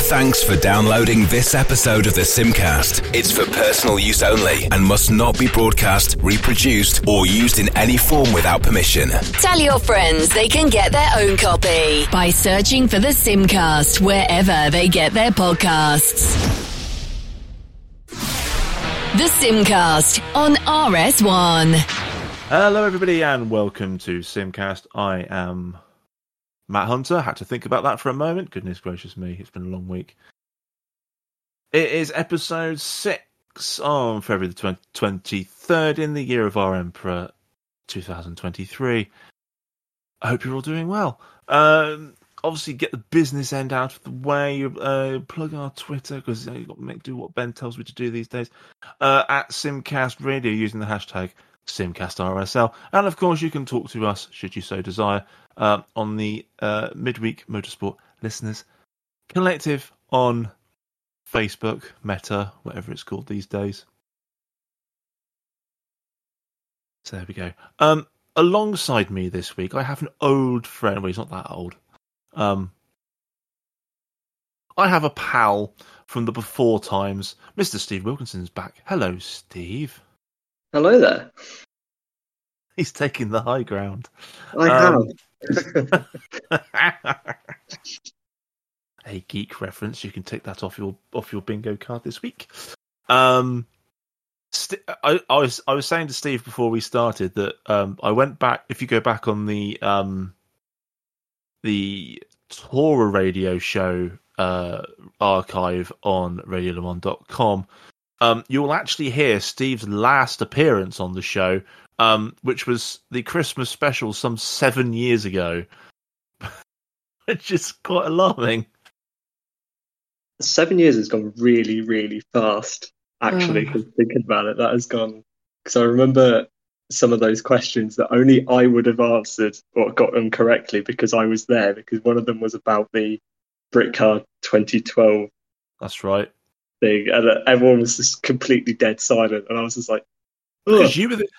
Thanks for downloading this episode of the Simcast. It's for personal use only and must not be broadcast, reproduced, or used in any form without permission. Tell your friends they can get their own copy by searching for the Simcast wherever they get their podcasts. The Simcast on RS1. Hello everybody and welcome to Simcast. I am Matt Hunter. Had to think about that for a moment. Goodness gracious me, it's been a long week. It is episode 6 on February the 23rd in the year of our Emperor 2023. I hope you're all doing well. Obviously get the business end out of the way. Plug our Twitter because you've got to do what Ben tells me to do these days. At Simcast Radio using the hashtag SimcastRSL. And of course you can talk to us should you so desire on the Midweek Motorsport Listeners Collective on Facebook, Meta, whatever it's called these days. So there we go. Alongside me this week, I have an old friend. Well, he's not that old. I have a pal from the before times. Mr. Steve Wilkinson's back. Hello, Steve. Hello there. He's taking the high ground. I have. A geek reference. You can take that off your bingo card this week. I was saying to Steve before we started that I went back. If you go back on the Torah radio show archive on radiolemon.com, you will actually hear Steve's last appearance on the show, which was the Christmas special some 7 years ago, which is quite alarming. 7 years has gone really, really fast, actually, thinking about it. That has gone... Because I remember some of those questions that only I would have answered or got them correctly because I was there, because one of them was about the BritCar 2012. That's right. Thing, and everyone was just completely dead silent, and I was just like, because you and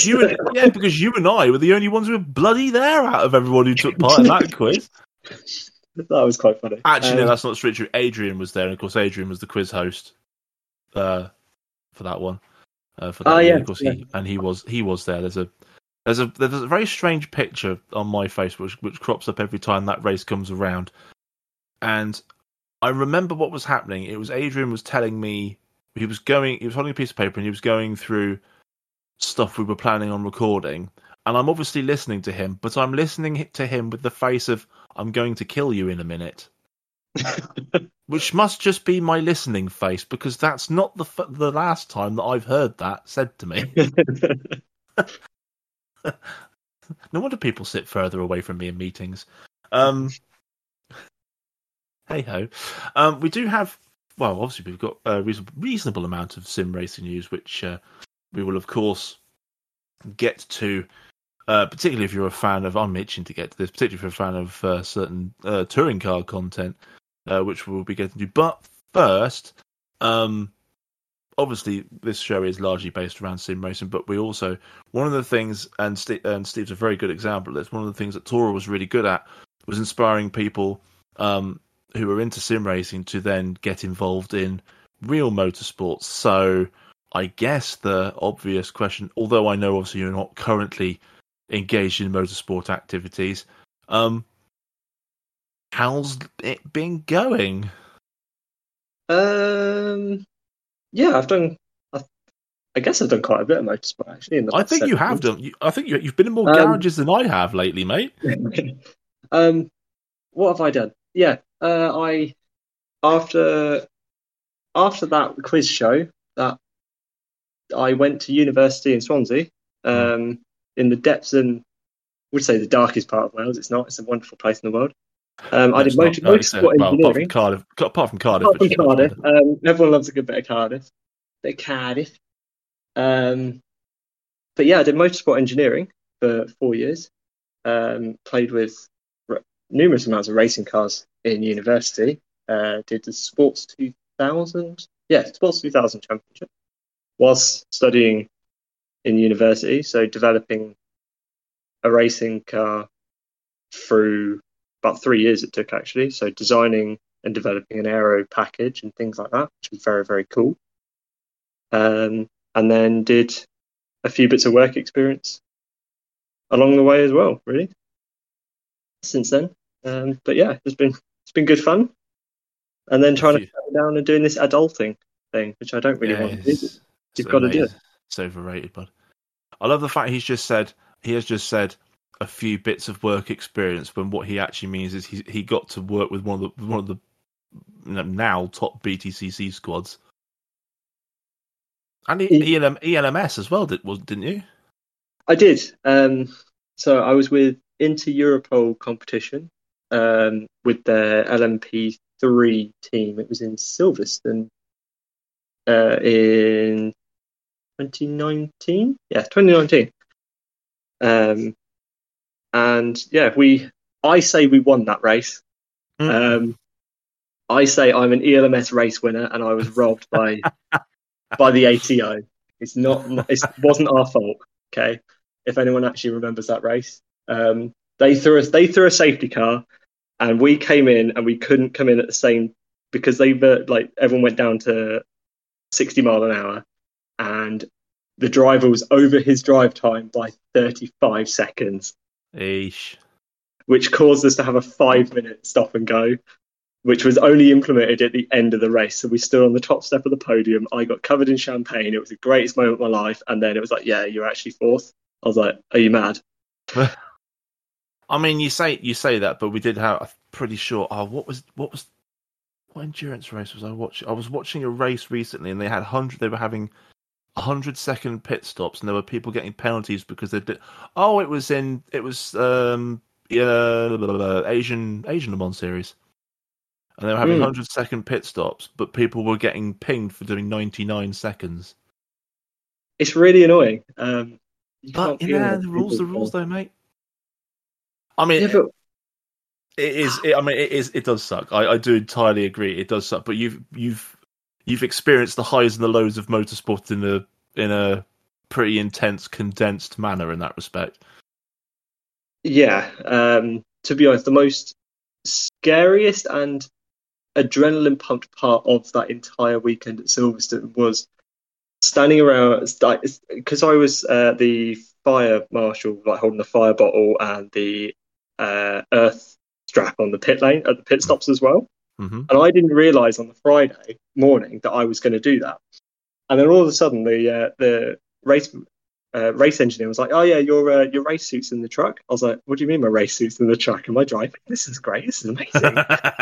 I were the only ones who were bloody there out of everyone who took part in that quiz. That was quite funny. Actually, no, that's not true. Adrian was there, and of course, Adrian was the quiz host for that one. Of course, he was there. There's a very strange picture on my Facebook which crops up every time that race comes around, and I remember what was happening. It was Adrian was telling me he was holding a piece of paper and he was going through stuff we were planning on recording, and I'm obviously listening to him, but I'm listening to him with the face of I'm going to kill you in a minute. Which must just be my listening face, because that's not the last time that I've heard that said to me. No wonder people sit further away from me in meetings. Hey ho. We do have, well, obviously we've got a reasonable amount of sim racing news, which we will of course get to. Particularly if you're a fan of, I'm itching to get to this, particularly if you're a fan of certain touring car content, which we'll be getting to. But first, obviously this show is largely based around sim racing, but we also, one of the things, and Steve's a very good example of this, one of the things that Torah was really good at was inspiring people who are into sim racing to then get involved in real motorsports. So I guess the obvious question, although I know obviously you're not currently engaged in motorsport activities, how's it been going? Yeah, I guess I've done quite a bit of motorsport actually. I think you have done. I think you've been in more garages than I have lately, mate. What have I done? Yeah, I after that quiz show that I went to university in Swansea. In the depths and, I would say, the darkest part of Wales. It's not. It's a wonderful place in the world. I did motorsport engineering. Apart from Cardiff. Everyone loves a good bit of Cardiff. But yeah, I did motorsport engineering for 4 years. Played with numerous amounts of racing cars in university. Did the Sports 2000 Championship whilst studying in university, so developing a racing car through about 3 years it took actually. So designing and developing an aero package and things like that, which was very, very cool. And then did a few bits of work experience along the way as well, really, since then. But yeah, it's been good fun. And then trying to settle down and doing this adulting thing, which I don't really want to do. You've got to do it. It's overrated, bud. I love the fact he has just said a few bits of work experience, when what he actually means is he got to work with one of the now top BTCC squads. And ELMS as well, didn't you? I did. So I was with Inter-Europol competition with the LMP3 team. It was in Silverstone in 2019. Yeah, 2019. And yeah, I say we won that race. I say I'm an ELMS race winner, and I was robbed by the ATO. It wasn't our fault. Okay, if anyone actually remembers that race, they threw a safety car, and we came in, and we couldn't come in at the same, because everyone went down to 60 mile an hour, and the driver was over his drive time by 35 seconds. Eesh. Which caused us to have a 5-minute stop and go, which was only implemented at the end of the race. So we stood on the top step of the podium. I got covered in champagne. It was the greatest moment of my life. And then it was like, yeah, you're actually fourth. I was like, are you mad? I mean, you say that, but we did have, I'm pretty sure. Oh, what endurance race was I watching? I was watching a race recently, and they were having 100-second pit stops, and there were people getting penalties because they did. Oh, it was Asian Le Mans series, and they were having 100-second pit stops, but people were getting pinged for doing 99 seconds. It's really annoying. But the rules, though, mate. I mean, yeah, but... it does suck. I do entirely agree. It does suck, but you've experienced the highs and the lows of motorsport in a pretty intense, condensed manner in that respect. Yeah, to be honest, the most scariest and adrenaline pumped part of that entire weekend at Silverstone was standing around, because I was the fire marshal, holding the fire bottle and the earth strap on the pit lane at the pit stops as well. Mm-hmm. And I didn't realise on the Friday morning that I was going to do that. And then all of a sudden, the race engineer was like, "Oh yeah, your race suit's in the truck." I was like, "What do you mean my race suit's in the truck? Am I driving? This is great. This is amazing.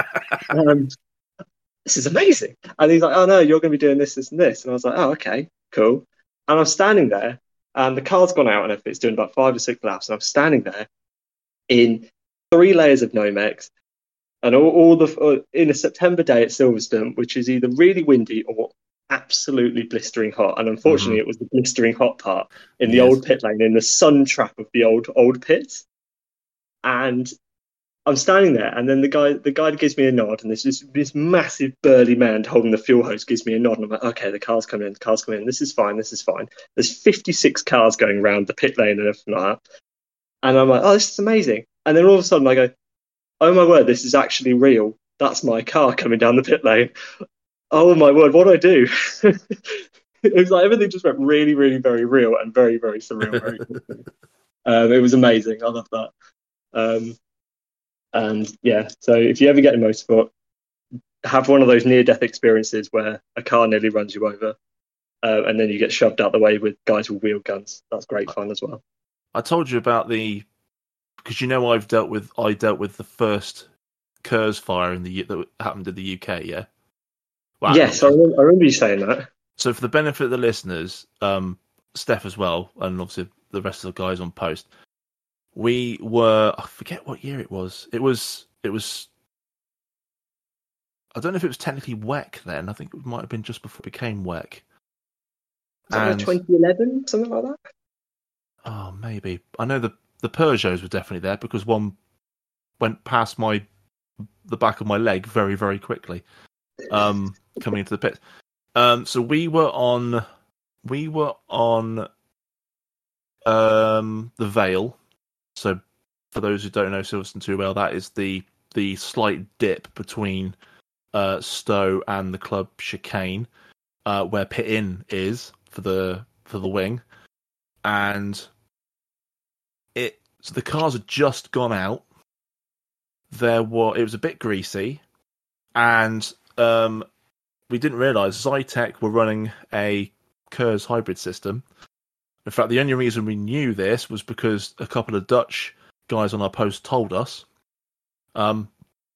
This is amazing." And he's like, "Oh no, you're going to be doing this, this, and this." And I was like, "Oh, okay, cool." And I'm standing there, and the car's gone out, and it's doing about 5 or 6 laps, and I'm standing there in 3 layers of Nomex. And in a September day at Silverstone, which is either really windy or absolutely blistering hot. And unfortunately, It was the blistering hot part in the old pit lane, in the sun trap of the old pits. And I'm standing there, and then the guy gives me a nod, and there's this massive burly man holding the fuel hose gives me a nod, and I'm like, okay, the car's coming in. This is fine. There's 56 cars going around the pit lane and everything like that. And I'm like, oh, this is amazing. And then all of a sudden I go, oh my word, this is actually real. That's my car coming down the pit lane. Oh my word, what do I do? It was like everything just went really, really very real and very, very surreal. Very cool. It was amazing. I love that. And yeah, so if you ever get in motorsport, have one of those near-death experiences where a car nearly runs you over, and then you get shoved out the way with guys with wheel guns. That's great fun as well. I told you about because I dealt with the first KERS fire that happened in the UK. Yeah. Wow. Yes, I remember you saying that. So for the benefit of the listeners, Steph as well, and obviously the rest of the guys on post, we were, I forget what year it was. It was. I don't know if it was technically WEC then. I think it might have been just before it became WEC. Like 2011, something like that. Oh, maybe. I know the Peugeots were definitely there because one went past the back of my leg very, very quickly, coming into the pit. So we were on the Vale. So for those who don't know Silverstone too well, that is the slight dip between Stowe and the club chicane, where pit in is for the wing, and so the cars had just gone out. It was a bit greasy, and we didn't realise Zytec were running a KERS hybrid system. In fact, the only reason we knew this was because a couple of Dutch guys on our post told us. And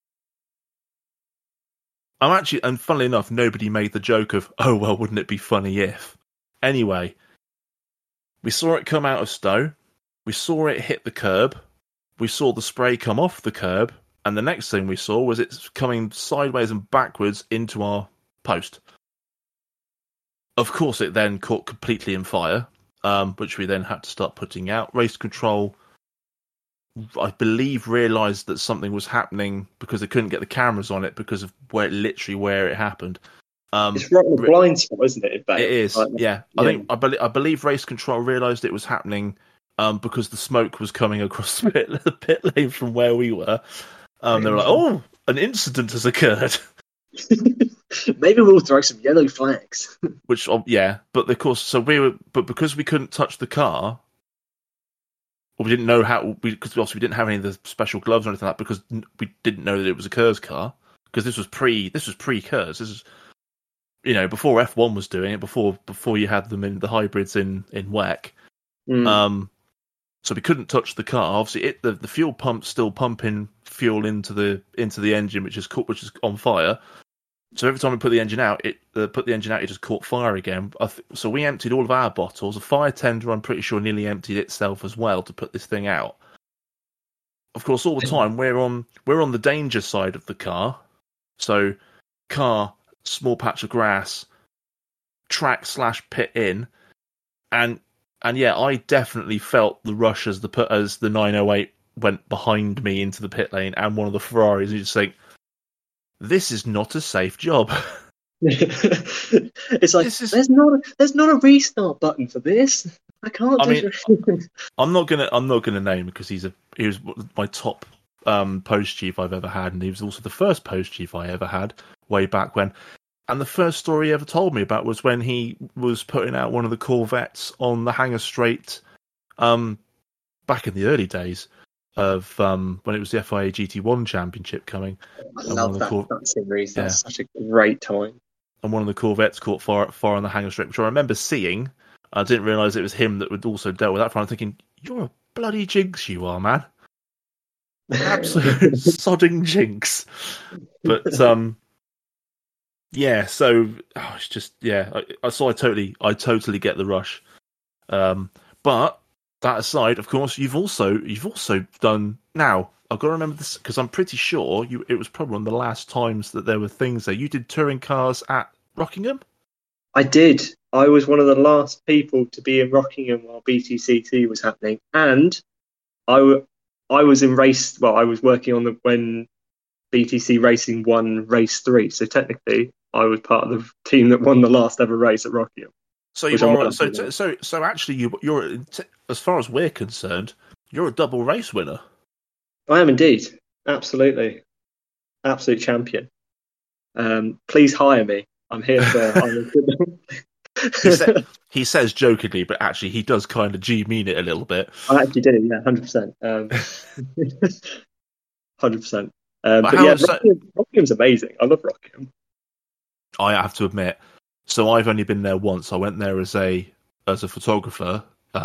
funnily enough, nobody made the joke of, oh, well, wouldn't it be funny if? Anyway, we saw it come out of Stowe. We saw it hit the curb. We saw the spray come off the curb. And the next thing we saw was it's coming sideways and backwards into our post. Of course, it then caught completely in fire, which we then had to start putting out. Race control, I believe, realised that something was happening because they couldn't get the cameras on it because of where it happened. It's right in the blind spot, isn't it? It is, yeah. I believe race control realised it was happening because the smoke was coming across the pit lane from where we were. They were like, "Oh, an incident has occurred." Maybe we'll throw some yellow flags. Which, but of course, but because we couldn't touch the car, or we didn't know how, because we didn't have any of the special gloves or anything like that, because we didn't know that it was a KERS car, because this was pre-KERS. This is, before F1 was doing it, before you had them in the hybrids in WEC. So we couldn't touch the car. Obviously, the fuel pump's still pumping fuel into the engine, which is on fire. So every time we put the engine out, it just caught fire again. So we emptied all of our bottles. A fire tender, I'm pretty sure, nearly emptied itself as well to put this thing out. Of course, all the time we're on the danger side of the car. So car, small patch of grass, track / pit in, and yeah, I definitely felt the rush as the 908 went behind me into the pit lane and one of the Ferraris. You just think, this is not a safe job. It's like there's not a restart button for this. I can't. I'm not gonna name him because he was my top post chief I've ever had, and he was also the first post chief I ever had way back when. And the first story he ever told me about was when he was putting out one of the Corvettes on the Hangar Straight, back in the early days of when it was the FIA GT1 Championship coming. I love that series. That's such a great time. And one of the Corvettes caught fire on the Hangar Straight, which I remember seeing. I didn't realise it was him that would also dealt with that. I'm thinking, you're a bloody jinx, you are, man. Absolute sodding jinx. But yeah, so it's just I totally get the rush. But that aside, of course, you've also done. Now I've got to remember this because I'm pretty sure it was probably one of the last times that there were things there. You did touring cars at Rockingham. I did. I was one of the last people to be in Rockingham while BTCC was happening, and I was in race. Well, I was working on when BTC Racing won race 3. So technically, I was part of the team that won the last ever race at Rockingham. So so actually, you're as far as we're concerned, you're a double race winner. I am indeed, absolutely, absolute champion. Please hire me. I'm here for. He says jokingly, but actually he does kind of mean it a little bit. I actually do, yeah, 100%. 100%. Rockingham's amazing. I love Rockingham. I have to admit, so I've only been there once. I went there as a photographer.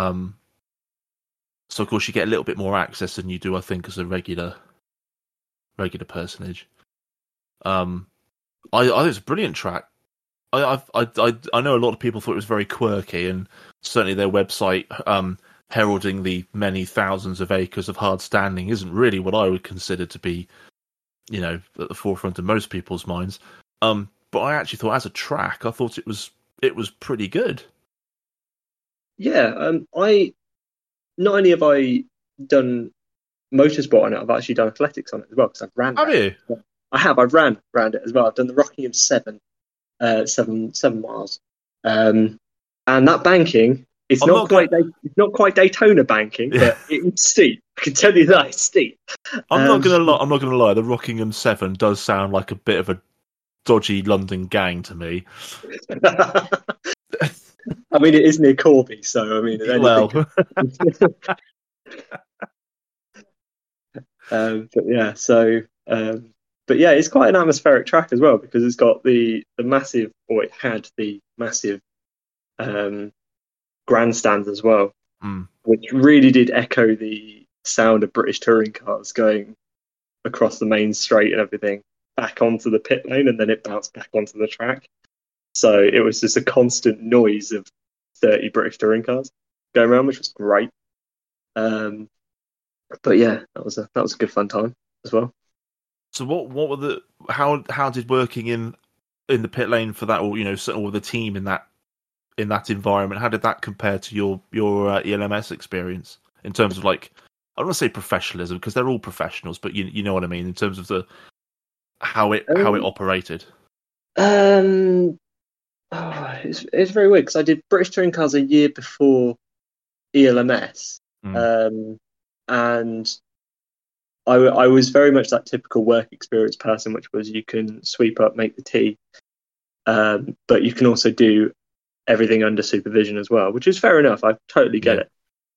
So of course you get a little bit more access than you do, I think, as a regular personage. I think it's a brilliant track. I know a lot of people thought it was very quirky, and certainly their website heralding the many thousands of acres of hard standing isn't really what I would consider to be, at the forefront of most people's minds. But I actually thought, as a track, I thought it was pretty good. Yeah, I not only have I done motorsport on it, I've actually done athletics on it as well because I've ran. Have you? I have. I've ran around it as well. I've done the Rockingham 7 miles, and that banking is not quite Daytona banking, but it's steep. I can tell you that it's steep. I'm not gonna lie. The Rockingham 7 does sound like a bit of a dodgy London gang to me. I mean, it is near Corby, so I mean, Well, but yeah, so but yeah, it's quite an atmospheric track as well because it's got the massive, or it had the massive grandstands as well, which really did echo the sound of British touring cars going across the main straight and everything back onto the pit lane, and then it bounced back onto the track. So it was just a constant noise of 30 British touring cars going around, which was great. But yeah, that was a good fun time as well. So what were how did working in the pit lane for that, or or the team in that environment, how did that compare to your ELMS experience in terms of, like, I don't want to say professionalism because they're all professionals, but you know what I mean in terms of how it operated? It's very weird because I did British touring cars a year before ELMS, and I was very much that typical work experience person, which was you can sweep up, make the tea, but you can also do everything under supervision as well, which is fair enough. I totally get it.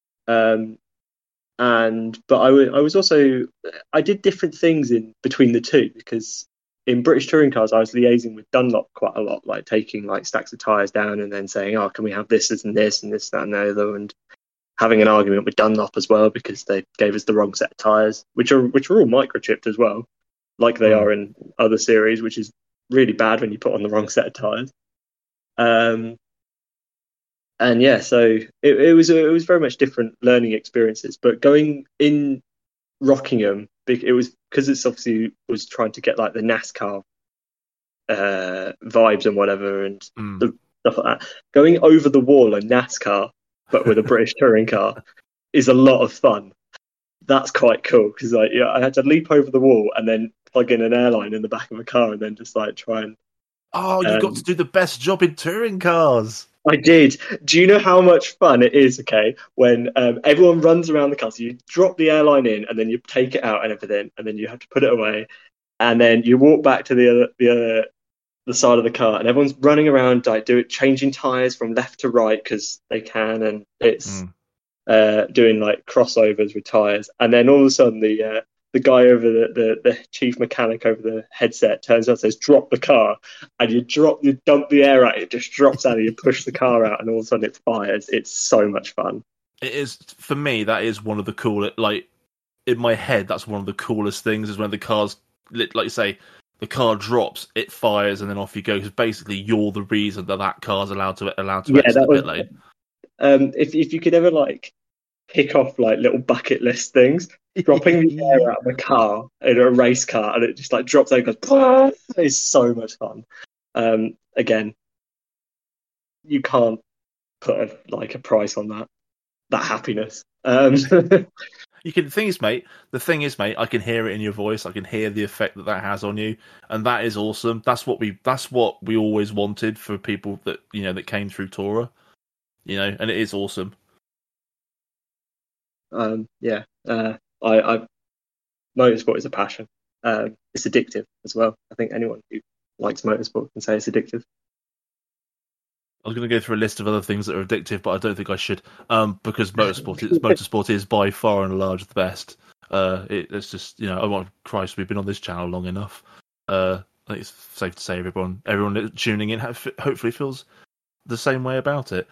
But I was also, I did different things in between the two, because in British touring cars I was liaising with Dunlop quite a lot, like taking like stacks of tyres down and then saying, oh, can we have this and this and this, that and the other, and having an argument with Dunlop as well because they gave us the wrong set of tyres, which are all microchipped as well, like they are in other series, which is really bad when you put on the wrong set of tyres. And yeah, so it was very much different learning experiences. But going in Rockingham, it was because it's obviously was trying to get like the NASCAR vibes and whatever and the stuff like that. Going over the wall in NASCAR, but with a British touring car, is a lot of fun. That's quite cool because I had to leap over the wall and then plug in an airline in the back of a car and then just like try and. Oh, you got to do the best job in touring cars. I did. Do you know how much fun it is, okay, when everyone runs around the car, so you drop the airline in and then you take it out and everything, and then you have to put it away, and then you walk back to the side of the car, and everyone's running around, like changing tyres from left to right because they can, and it's doing like crossovers with tyres, and then all of a sudden the guy over the chief mechanic over the headset turns out and says, drop the car, and you dump the air out, it just drops out and you push the car out and all of a sudden it fires. It's so much fun. It is, for me, that is one of the coolest, like, in my head, that's one of the coolest things, is when the car's, like you say, the car drops, it fires, and then off you go, because basically you're the reason that car's allowed to exit the pit lane. If you could ever, like, pick off like little bucket list things, dropping the air out of a car in a race car and it just like drops out and goes, it's so much fun. Again, you can't put a price on that happiness. You can. The thing is, mate, I can hear it in your voice. I can hear the effect that has on you, and that is awesome. That's what we always wanted for people that that came through Tora, and it is awesome. Motorsport is a passion. It's addictive as well. I think anyone who likes motorsport can say it's addictive. I was going to go through a list of other things that are addictive, but I don't think I should, because motorsport is by far and large the best. It's just, oh Christ, we've been on this channel long enough. I think it's safe to say everyone tuning in hopefully feels the same way about it.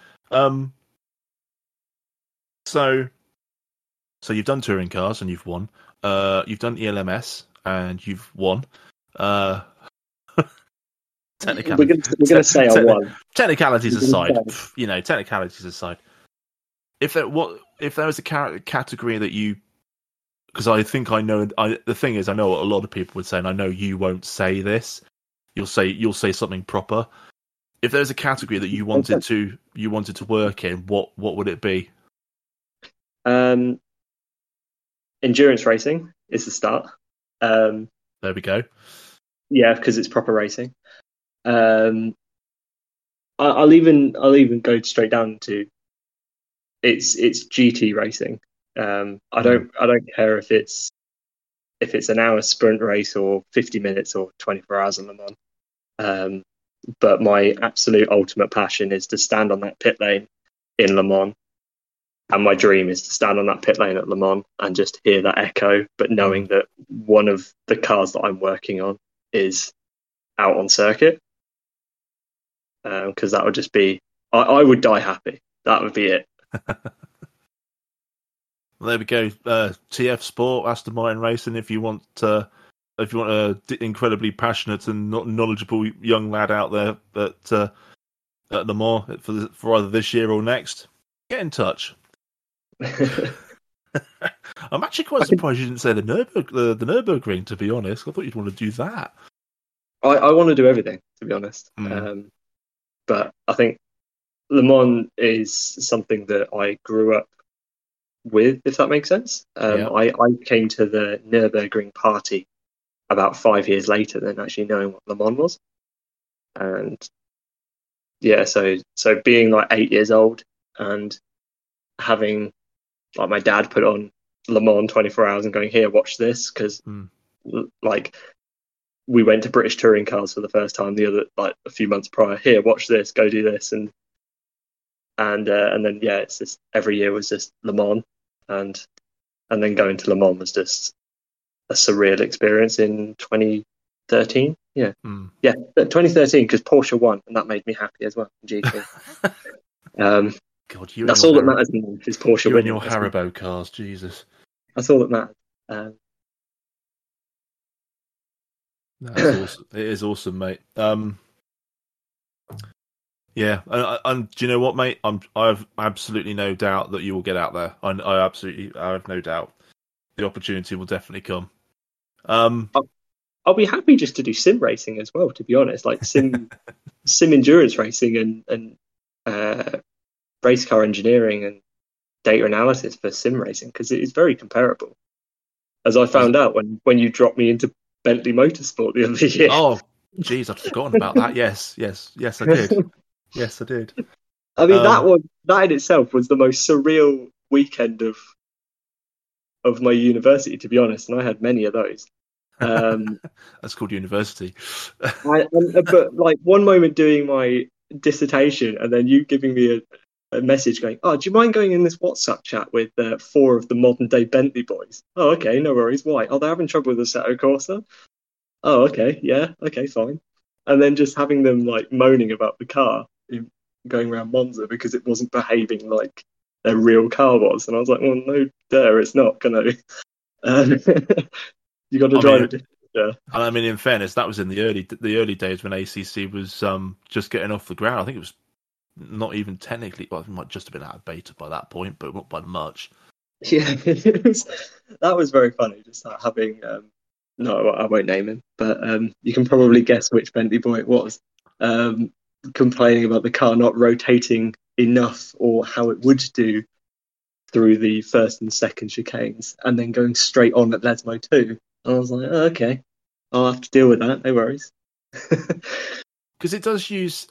So you've done touring cars and you've won. You've done ELMS and you've won. Technicalities. We're going to say I won. Technicalities aside, technicalities aside. If there was a category that you, because I think I know. The thing is, I know what a lot of people would say, and I know you won't say this. You'll say something proper. If there's a category that you wanted to work in, what would it be? Endurance racing is the start. There we go. Yeah, because it's proper racing. I'll even go straight down to it's GT racing. I don't care if it's an hour sprint race or 50 minutes or 24 hours on Le Mans. But my absolute ultimate passion is to stand on that pit lane in Le Mans. And my dream is to stand on that pit lane at Le Mans and just hear that echo, but knowing that one of the cars that I'm working on is out on circuit. Because that would just be, I would die happy. That would be it. Well, there we go. TF Sport, Aston Martin Racing. If you want a incredibly passionate and knowledgeable young lad out there at Le Mans for either this year or next, get in touch. I'm actually quite surprised you didn't say the Nürburgring, to be honest. I thought you'd want to do that. I want to do everything, to be honest. But I think Le Mans is something that I grew up with, if that makes sense. I came to the Nürburgring party about 5 years later than actually knowing what Le Mans was. And yeah, so being like 8 years old and having like my dad put on Le Mans 24 hours and going, here, watch this, because like we went to British touring cars for the first time a few months prior. Here, watch this, go do this, and then yeah, it's just every year was just Le Mans, and then going to Le Mans was just a surreal experience in 2013. Yeah, 2013, because Porsche won, and that made me happy as well. GP. God, that's all that matters in life is Porsche winning. You and your Haribo cars, Jesus. That's all that matters. That's awesome. It is awesome, mate. Yeah, and do you know what, mate? I have absolutely no doubt that you will get out there. I have no doubt. The opportunity will definitely come. I'll be happy just to do sim racing as well, to be honest, like sim endurance racing and race car engineering and data analysis for sim racing, because it is very comparable. As I found out when you dropped me into Bentley Motorsport the other year. Oh, geez, I'd forgotten about that. Yes, I did. Yes, I did. I mean, that in itself was the most surreal weekend of my university, to be honest, and I had many of those. That's called university. But like one moment doing my dissertation, and then you giving me a message going, "Oh, do you mind going in this WhatsApp chat with 4 of the modern day Bentley boys?" Oh, okay, no worries. Why? Oh, they're having trouble with the Assetto Corsa. Oh, okay, yeah, okay, fine. And then just having them like moaning about the car going around Monza because it wasn't behaving like their real car was, and I was like, "Well, no, it's not gonna." You got to drive it. Yeah. And I mean, in fairness, that was in the early days when ACC was just getting off the ground. I think it was not even technically, well, it might just have been out of beta by that point, but not by much. Yeah, that was very funny. Just having, no, I won't name him, but you can probably guess which Bentley boy it was, complaining about the car not rotating enough or how it would do through the first and second chicanes, and then going straight on at Lesmo 2. I was like, oh, okay, I'll have to deal with that. No worries. Because it uses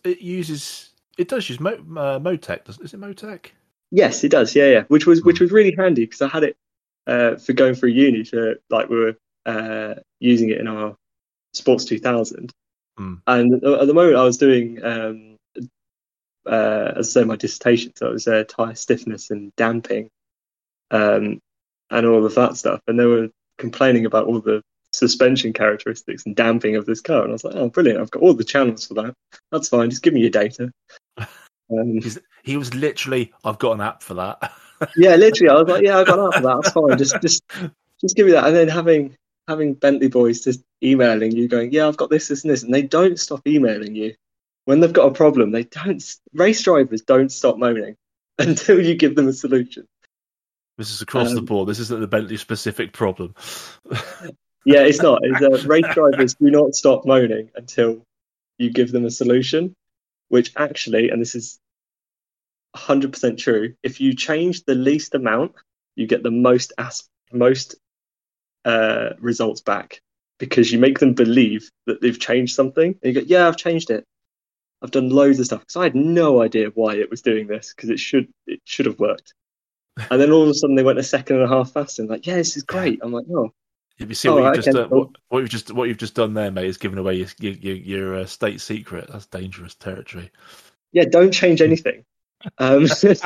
Motec, doesn't it? Is it Motec? Yes, it does. Yeah. Which was really handy because I had it for going through uni. We were using it in our Sports 2000, and at the moment I was doing, as I say, my dissertation. So it was tyre stiffness and damping, and all of that stuff. And they were complaining about all the suspension characteristics and damping of this car, and I was like, "Oh, brilliant! I've got all the channels for that. That's fine. Just give me your data." He was literally, "I've got an app for that." Yeah, literally, I was like, "Yeah, I've got an app for that. That's fine. Just give me that." And then having Bentley boys just emailing you, going, "Yeah, I've got this, and this," and they don't stop emailing you when they've got a problem. They don't. Race drivers don't stop moaning until you give them a solution. This is across the board. This isn't the Bentley specific problem. Yeah, it's not. It's, race drivers do not stop moaning until you give them a solution, which actually, and this is 100% true, if you change the least amount, you get the most results back, because you make them believe that they've changed something. And you go, "Yeah, I've changed it. I've done loads of stuff." Because I had no idea why it was doing this, because it should have worked. And then all of a sudden they went a second and a half faster and like, "Yeah, this is great." I'm like, "Oh, If you see Oh, what you've right, just okay, done, cool. what you've just done there, mate, is giving away your state secret. That's dangerous territory. Yeah, don't change anything. Just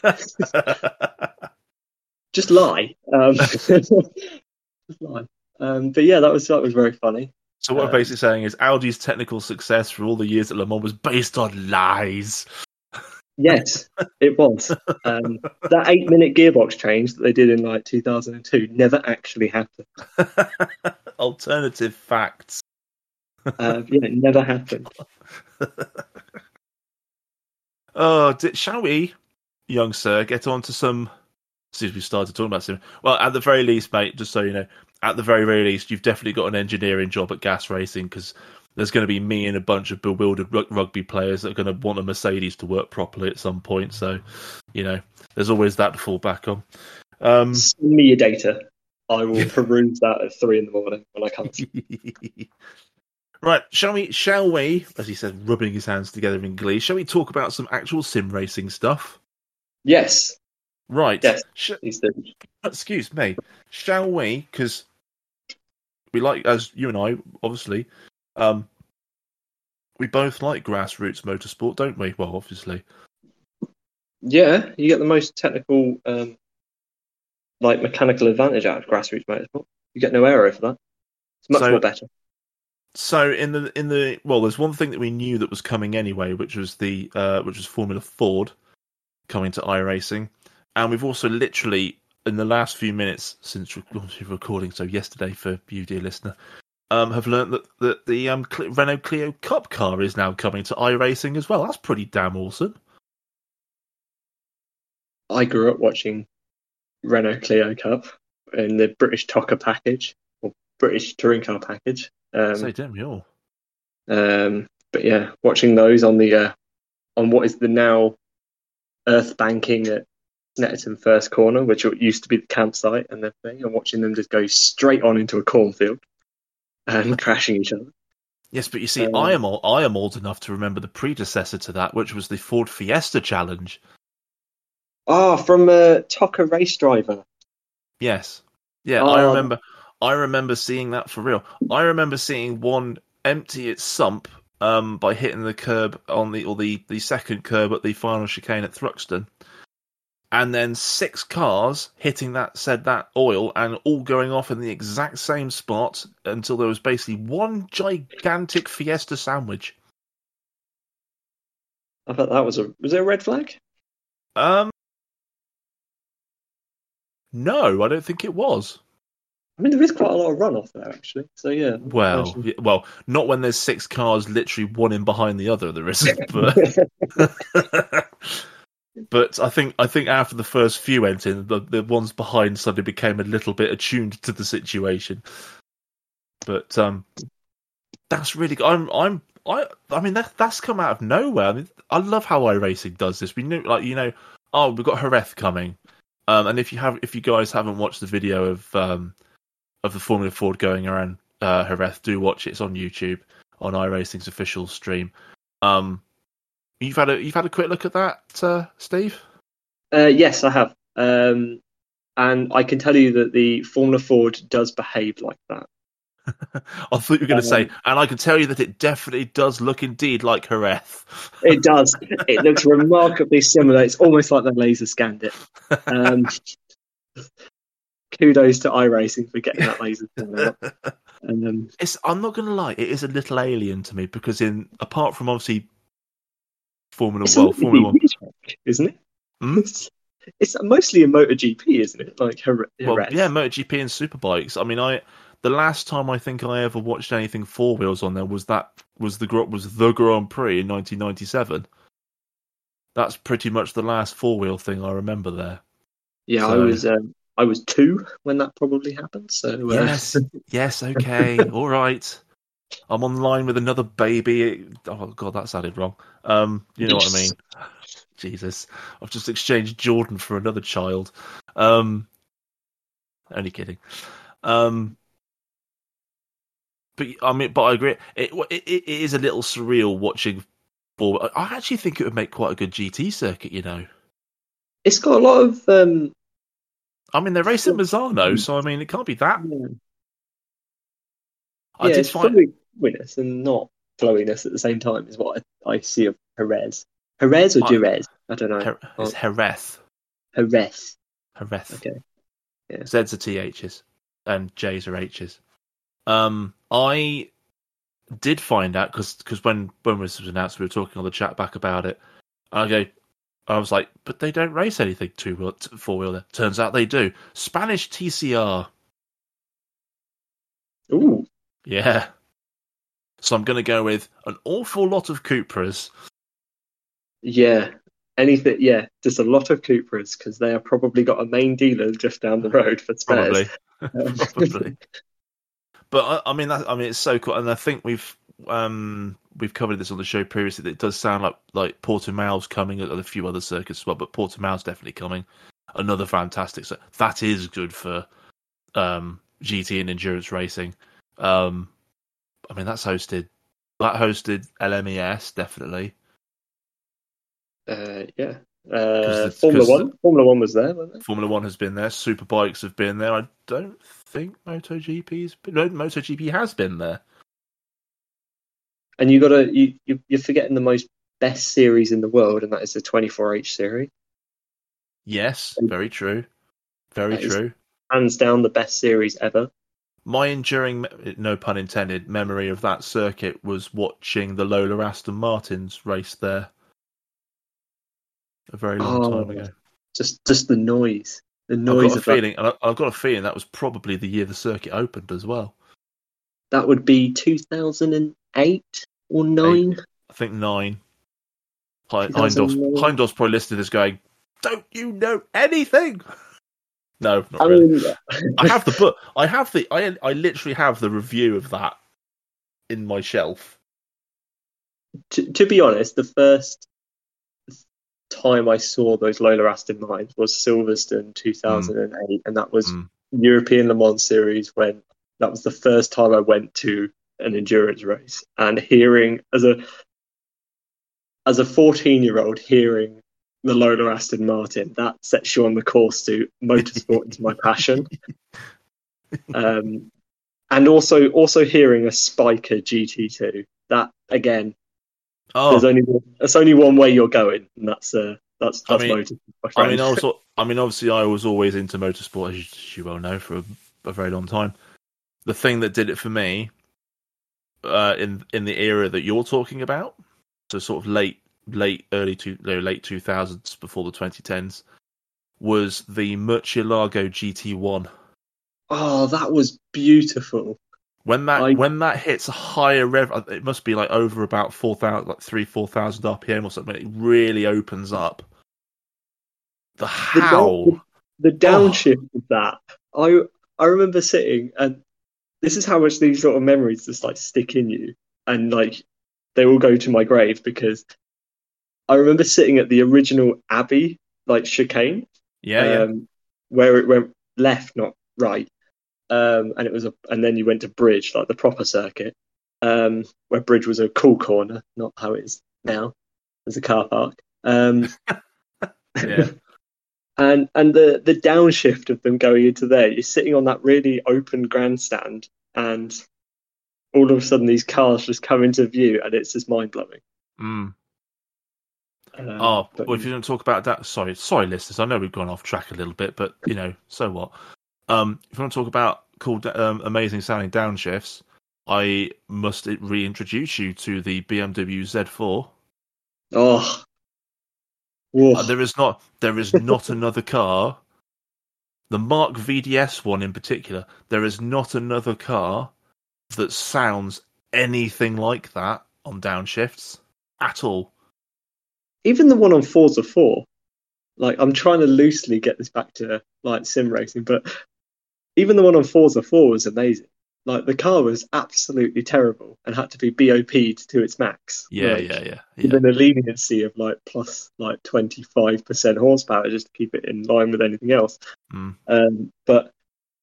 lie. Just lie. But yeah, that was very funny. So what I'm basically saying is Audi's technical success for all the years at Le Mans was based on lies. Yes, it was. That 8-minute gearbox change that they did in like 2002 never actually happened. Alternative facts. Yeah, it never happened. Shall we, young sir, get on to some... Since we started talking about sim. Well, at the very least, mate, just so you know, at the very, very least, you've definitely got an engineering job at Gas Racing, because there's going to be me and a bunch of bewildered rugby players that are going to want a Mercedes to work properly at some point. So, you know, there's always that to fall back on. Send me your data. I will peruse that at 3 a.m. when I can't. Right, shall we, as he said, rubbing his hands together in glee, shall we talk about some actual sim racing stuff? Yes. Right. Yes. Excuse me. Shall we? Because we like, as you and I, obviously, we both like grassroots motorsport, don't we? Well, obviously. Yeah, you get the most technical, mechanical advantage out of grassroots motorsport. You get no aero for that. It's much more better. So in the well, there's one thing that we knew that was coming anyway, which was Formula Ford coming to iRacing. And we've also literally, in the last few minutes since recording, so yesterday for you, dear listener, have learnt that the Renault Clio Cup car is now coming to iRacing as well. That's pretty damn awesome. I grew up watching Renault Clio Cup in the British TOCA package, or British Touring Car package. Say damn we all. But yeah, watching those on what is the now earth banking at Snetterton First Corner, which used to be the campsite and everything, and watching them just go straight on into a cornfield and crashing each other. Yes, but you see, I am old enough to remember the predecessor to that, which was the Ford Fiesta Challenge. From TOCA Race Driver. Yes, yeah, I remember seeing that for real. I remember seeing one empty its sump by hitting the curb on the second curb at the final chicane at Thruxton. And then 6 cars hitting that oil and all going off in the exact same spot until there was basically one gigantic Fiesta sandwich. I thought that was it a red flag? No, I don't think it was. I mean, there is quite a lot of runoff there, actually. So yeah. Well, not when there's 6 cars literally one in behind the other. There isn't, but. But I think after the first few went in, the ones behind suddenly became a little bit attuned to the situation. But that's really good. I mean that's come out of nowhere. I mean, I love how iRacing does this. We knew, we've got Jerez coming, and if you guys haven't watched the video of the Formula Ford going around Jerez, do watch it. It's on YouTube on iRacing's official stream. You've had a quick look at that, Steve? Yes, I have, and I can tell you that the Formula Ford does behave like that. I thought you were going to say, and I can tell you that it definitely does look indeed like Jerez. It does. It looks remarkably similar. It's almost like they laser scanned it. Kudos to iRacing for getting that laser scanner up. And I'm not going to lie, it is a little alien to me because apart from obviously Formula 1, isn't it? It's mostly a MotoGP, isn't it? Like Jerez. Yeah, MotoGP and Superbikes. I mean, the last time I think I ever watched anything 4 wheels on there was the Grand Prix in 1997. That's pretty much the last 4-wheel thing I remember there. Yeah, so, I was 2 when that probably happened. So yes, okay, all right. I'm online with another baby. Oh God, that sounded wrong. You know what I mean? Jesus, I've just exchanged Jordan for another child. Only kidding. But I agree. It is a little surreal watching. I actually think it would make quite a good GT circuit. You know, it's got a lot of. I mean, they're racing Mazzano, so I mean, it can't be that it's flowiness and not flowiness at the same time is what I see of Jerez. Jerez or Jerez? I don't know. It's Jerez. Jerez. Jerez. Okay. Yeah. Z's are THs and J's are H's. I did find out because when this was announced, we were talking on the chat back about it. I was like, but they don't race anything four-wheeler. Turns out they do. Spanish TCR. Ooh. Yeah. So I'm going to go with an awful lot of Cupras. Yeah. Anything, yeah, just a lot of Cupras because they have probably got a main dealer just down the road for spares. Probably. But I mean, it's so cool, and I think we've covered this on the show previously. That it does sound like Portimao's coming, and a few other circuits as well. But Portimao's definitely coming. Another fantastic. So that is good for GT and endurance racing. I mean, that hosted LMES definitely. Yeah. Formula One was there, wasn't it? Formula One has been there. Superbikes have been there. I don't think MotoGP has been there. And you're forgetting the most best series in the world, and that is the 24H series. Yes, very true. Very true. Hands down the best series ever. My enduring, no pun intended, memory of that circuit was watching the Lola Aston Martins race there. A very long time ago. Just the noise. I've got a feeling that was probably the year the circuit opened as well. That would be 2008 or 9. I think 9. Heimdall's probably listening to this going, "Don't you know anything?" No, not really. I have the book. I literally have the review of that in my shelf. To be honest, the first time I saw those Lola Aston Martins was Silverstone 2008, and that was European Le Mans series when that was the first time I went to an endurance race. And hearing as a 14-year-old hearing the Lola Aston Martin, that sets you on the course to motorsport is my passion. And also hearing a Spiker GT2, that again. There's only one way you're going, and that's motorsport. Obviously, I was always into motorsport, as you well know, for a very long time. The thing that did it for me, in the era that you're talking about, so sort of late 2000s before the 2010s, was the Murcielago GT1. Oh, that was beautiful. When that hits a higher rev, it must be like over about 4,000 RPM or something. It really opens up. The howl, the downshift of that. I remember sitting, and this is how much these sort of memories just like stick in you, and like they will go to my grave because I remember sitting at the original Abbey like chicane, where it went left, not right. And it was and then you went to Bridge, like the proper circuit, where Bridge was a cool corner, not how it is now, as a car park. Yeah. and the downshift of them going into there, you're sitting on that really open grandstand, and all of a sudden these cars just come into view, and it's just mind blowing. Well, if you don't talk about that, sorry, listeners, I know we've gone off track a little bit, but so what? If you want to talk about cool, amazing sounding downshifts, I must reintroduce you to the BMW Z4. Oh, there is not another car. The Mark VDS one in particular, there is not another car that sounds anything like that on downshifts at all. Even the one on Forza 4, like I'm trying to loosely get this back to like sim racing, but even the one on Forza 4 was amazing. Like the car was absolutely terrible and had to be BOP'd to its max. Yeah. Within a leniency of like plus like 25% horsepower just to keep it in line with anything else. But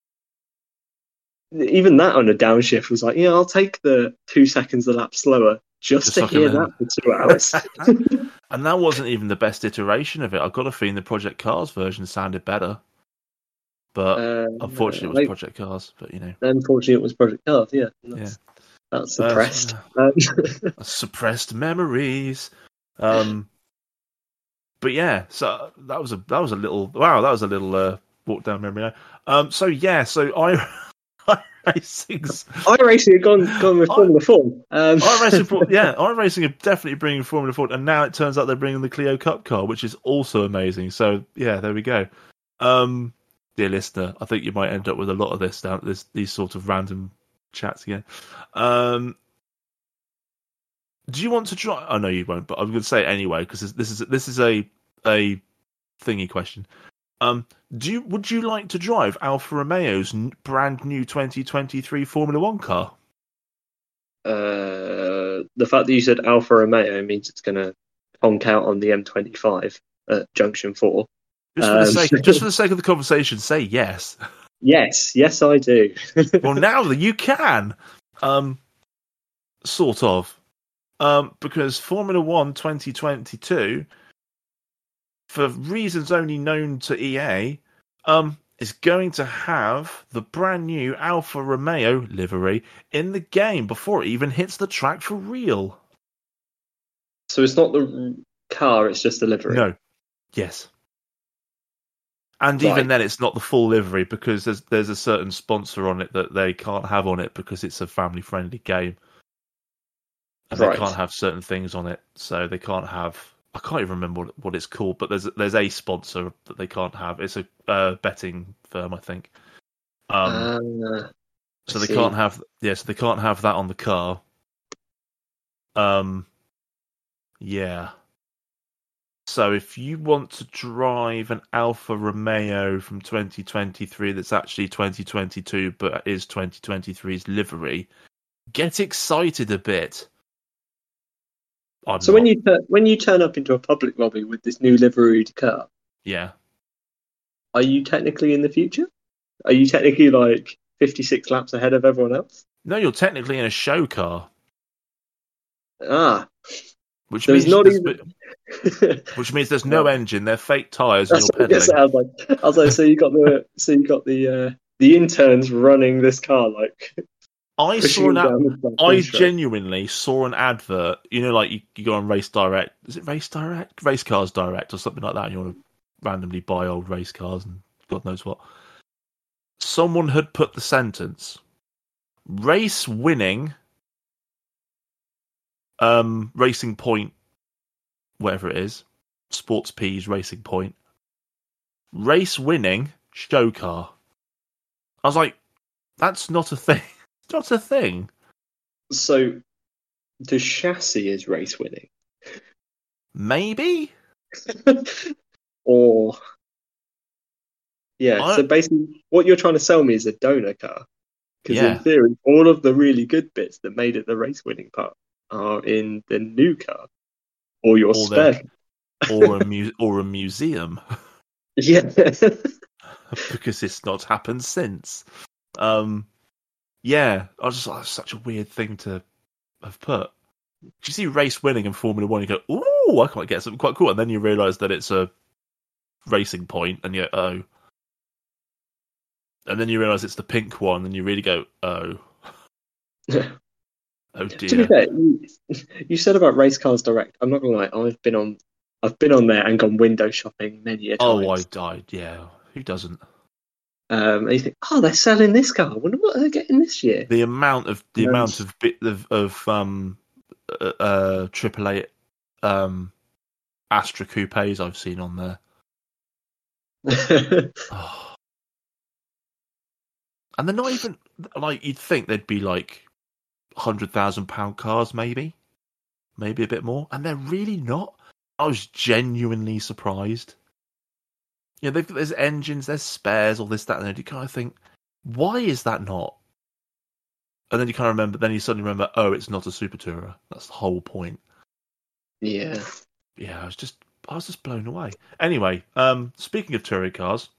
even that on a downshift was like, I'll take the 2 seconds a lap slower just to hear that for 2 hours. And that wasn't even the best iteration of it. I've got a feeling the Project Cars version sounded better. But unfortunately, it was Project Cars. But unfortunately, it was Project Cars. Yeah, that's suppressed. Suppressed memories. But yeah, so that was a little walk down memory lane. So iRacing had gone with Formula 4. iRacing are definitely bringing Formula 4, and now it turns out they're bringing the Clio Cup car, which is also amazing. So yeah, there we go. Dear listener, I think you might end up with a lot of these sort of random chats again. Do you want to try? I know you won't, but I'm going to say it anyway because this is a thingy question. Would you like to drive Alfa Romeo's brand new 2023 Formula One car? The fact that you said Alfa Romeo means it's going to honk out on the M25 at Junction 4. Just for the sake of the conversation, say yes. Yes, I do. Well, now that you can, sort of. Because Formula 1 2022, for reasons only known to EA, is going to have the brand new Alfa Romeo livery in the game before it even hits the track for real. So it's not the car, it's just the livery? No. Yes. And even then, it's not the full livery because there's a certain sponsor on it that they can't have on it because it's a family-friendly game. And they can't have certain things on it, so they can't have. I can't even remember what it's called, but there's a sponsor that they can't have. It's a betting firm, I think. So they can't have. Yeah, so they can't have that on the car. Yeah. So if you want to drive an Alfa Romeo from 2023 that's actually 2022 but is 2023's livery, get excited a bit. When you turn up into a public lobby with this new liveried car, are you technically in the future? Are you technically like 56 laps ahead of everyone else? No, you're technically in a show car. Which means there's no engine. They're fake tires and you're pedaling. I was like, so you got the interns running this car like. I genuinely saw an advert. Like you go on Race Direct. Is it Race Direct? Race Cars Direct or something like that. And you want to randomly buy old race cars and God knows what. Someone had put the sentence: race winning, Racing Point, whatever it is, Sports P's Racing Point, race winning show car. I was like, that's not a thing. It's not a thing. So, the chassis is race winning? Maybe? Or... Yeah, so basically what you're trying to sell me is a donor car. Because in theory, all of the really good bits that made it the race winning part are in the new car. Or your spare. Or a museum. Yeah. Because it's not happened since. Yeah, I was just like, that's such a weird thing to have put. You see race winning in Formula 1, you go, ooh, I might get something quite cool. And then you realise that it's a Racing Point, and you're, oh. And then you realise it's the pink one, and you really go, oh. Oh dear. To be fair, you said about Race Cars Direct. I'm not gonna lie, I've been on there and gone window shopping many a time. Oh, I died. Yeah, who doesn't? And you think, oh, they're selling this car. I wonder what they're getting this year. The amount of AAA Astra coupes I've seen on there. Oh. And they're not even like you'd think they'd be like £100,000 cars, maybe a bit more, and they're really not. I was genuinely surprised. There's engines, there's spares, all this, that, and then you kind of think, why is that not? And then you kind of remember. Then you suddenly remember, oh, it's not a Super Tourer. That's the whole point. Yeah. Yeah, I was just blown away. Anyway, speaking of touring cars,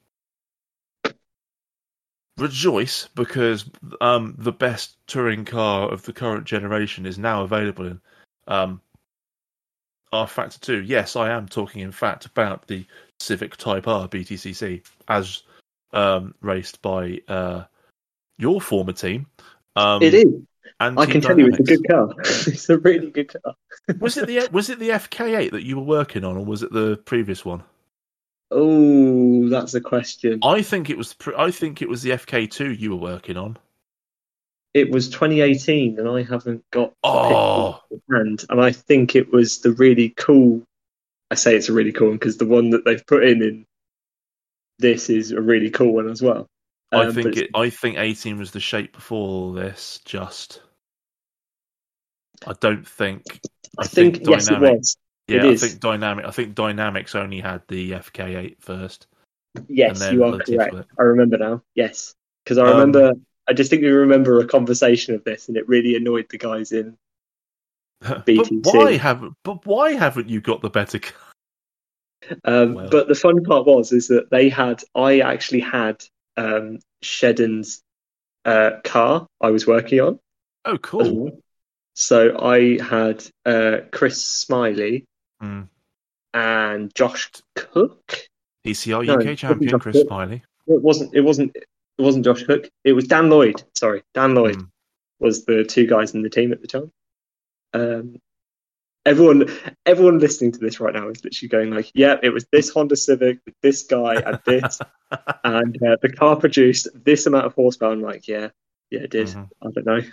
rejoice because the best touring car of the current generation is now available in R-Factor 2. Yes, I am talking, in fact, about the Civic Type R BTCC, as raced by your former team. It is. And I Team can tell you, it's a Dynamics. good car. It's a really good car. Was it the FK8 that you were working on, or was it the previous one? Oh, that's a question. I think it was the FK2 you were working on. It was 2018, and I haven't got the Oh, picture in hand. And I think it was the really cool. I say it's a really cool one because the one that they've put in this is a really cool one as well. I think 18 was the shape before this. I don't think. I think yes, it was. Yeah, it is. I think Dynamics only had the FK8 first. Yes, and you are correct. I remember now. Yes, because I remember. I distinctly remember a conversation of this, and it really annoyed the guys in BTC. But why haven't you got the better car? But the fun part is that I actually had Shedden's car I was working on. Oh, cool. So I had Chris Smiley and Josh Cook. ECR UK champion Chris Smiley. It wasn't Josh Cook. It was Dan Lloyd. Sorry, Dan Lloyd was the two guys in the team at the time. Everyone listening to this right now is literally going like, "Yeah, it was this Honda Civic with this guy and this, and the car produced this amount of horsepower." I'm like, "Yeah, it did." I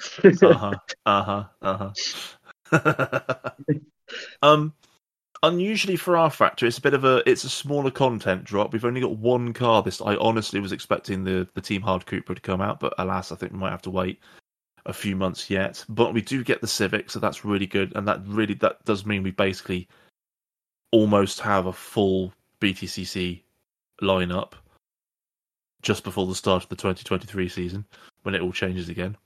don't know. Unusually for our factory, it's a smaller content drop. We've only got one car. I honestly was expecting the Team Hard Cooper to come out, but alas, I think we might have to wait a few months yet. But we do get the Civic, so that's really good, and that does mean we basically almost have a full BTCC lineup just before the start of the 2023 season, when it all changes again.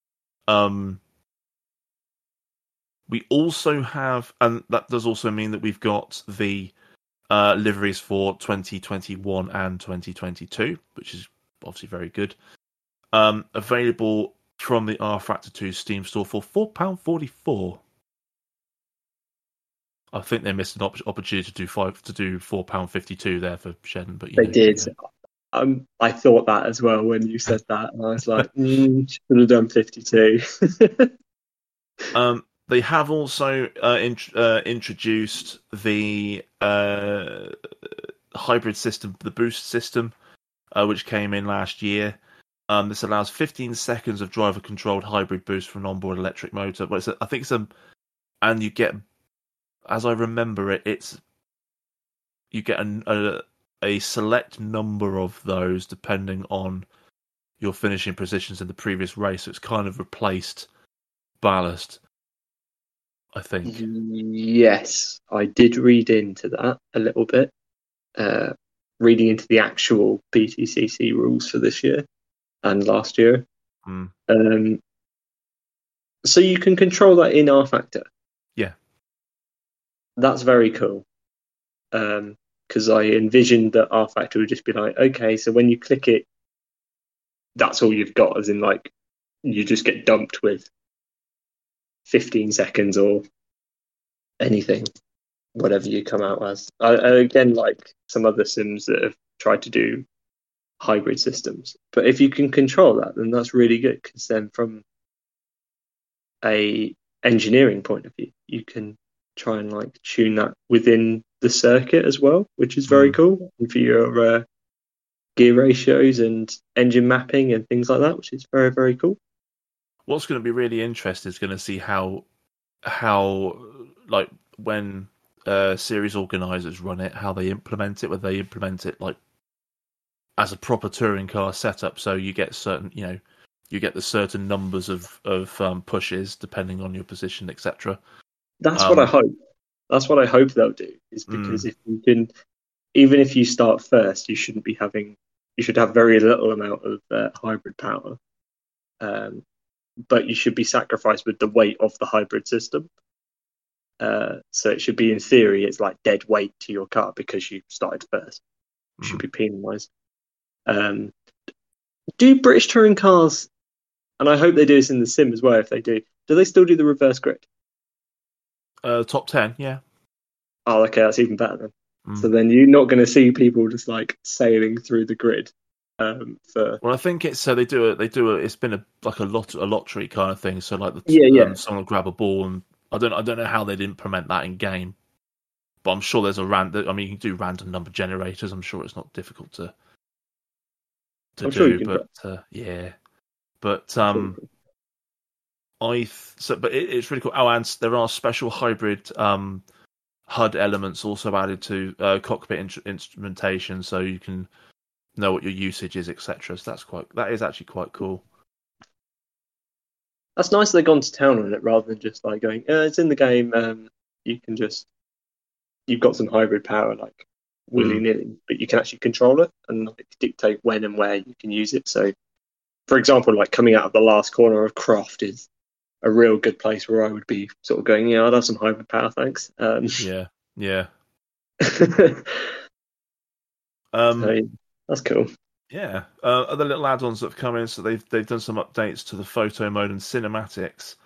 We also have, and that does also mean that we've got the liveries for 2021 and 2022, which is obviously very good. Available from the R Factor 2 Steam store for £4.44. I think they missed an opportunity to do £4.52 there for Shedden, but they did. I thought that as well when you said that, and I was like, should have done 52. They have also introduced the hybrid system, the boost system, which came in last year. This allows 15 seconds of driver-controlled hybrid boost from an onboard electric motor. But and you get, as I remember it, you get a select number of those depending on your finishing positions in the previous race. So it's kind of replaced ballast, I think. Yes, I did read into that a little bit. Reading into the actual BTCC rules for this year and last year. So you can control that in R Factor. Yeah. That's very cool. Because I envisioned that R Factor would just be like, okay, so when you click it, that's all you've got, as in like you just get dumped with 15 seconds or anything, whatever you come out as. Again, like some other sims that have tried to do hybrid systems. But if you can control that, then that's really good, because then from a engineering point of view, you can try and like tune that within the circuit as well, which is very cool. And for your gear ratios and engine mapping and things like that, which is very, very cool. What's going to be really interesting is going to see how like when series organisers run it, how they implement it, whether they implement it like as a proper touring car setup. So you get the certain numbers of pushes depending on your position, etc. That's what I hope. That's what I hope they'll do. Is because if you can, even if you start first, you should have very little amount of hybrid power. But you should be sacrificed with the weight of the hybrid system. So it should be, in theory, it's like dead weight to your car because you started first. You should be penalised. Do British touring cars, and I hope they do this in the sim as well, if they do they still do the reverse grid? Top 10, yeah. Oh, okay, that's even better then. So then you're not going to see people just like sailing through the grid For Well, I think it's so they do a. It's been a lottery kind of thing. So like someone will grab a ball, and I don't know how they'd implement that in game, but I'm sure there's a random. I mean, you can do random number generators. I'm sure it's not difficult to I'm do, sure you can but yeah, but it's really cool. Oh, and there are special hybrid HUD elements also added to cockpit instrumentation, so you can know what your usage is, etc. So that is actually quite cool. That's nice they've gone to town on it rather than just like going, it's in the game. You've got some hybrid power like willy nilly, but you can actually control it and like dictate when and where you can use it. So, for example, like coming out of the last corner of Croft is a real good place where I would be sort of going, I'd have some hybrid power, thanks. Yeah. So, that's cool. Yeah. Other little add-ons that have come in, so they've done some updates to the photo mode and cinematics.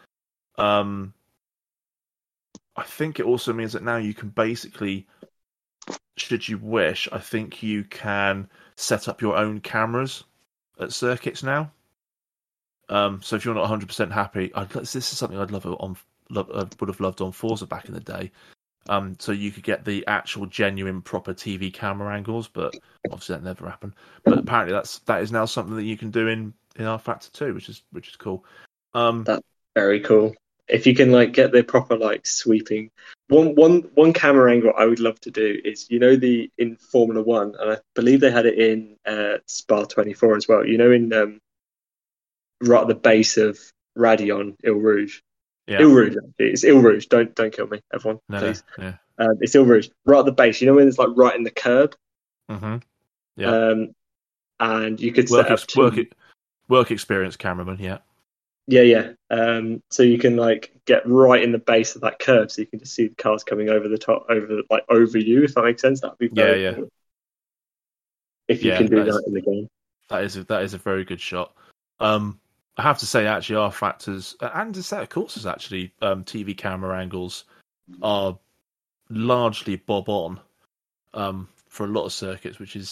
I think it also means that now you can basically, should you wish, I think you can set up your own cameras at circuits now. So if you're not 100% happy, this is something I would have loved on Forza back in the day. So you could get the actual genuine proper TV camera angles, but obviously that never happened. But apparently that is now something that you can do in rFactor 2, which is cool. That's very cool. If you can like get the proper like sweeping one camera angle I would love to do is in Formula One, and I believe they had it in Spa 24 as well. In right at the base of Radion, Ile Rouge. Yeah. Ile Rouge, actually. It's Ile Rouge. Don't kill me, everyone, please. Yeah. It's Ile Rouge. Right at the base. When it's like right in the curb. Mm-hmm. Yeah. And you could set up work experience cameraman. Yeah. Yeah. So you can like get right in the base of that curve, so you can just see the cars coming over the top, over you. If that makes sense, that'd be very cool. If you can do that in the game, that is a very good shot. I have to say, actually, rFactors and a set of courses, actually, TV camera angles are largely bob on for a lot of circuits, which is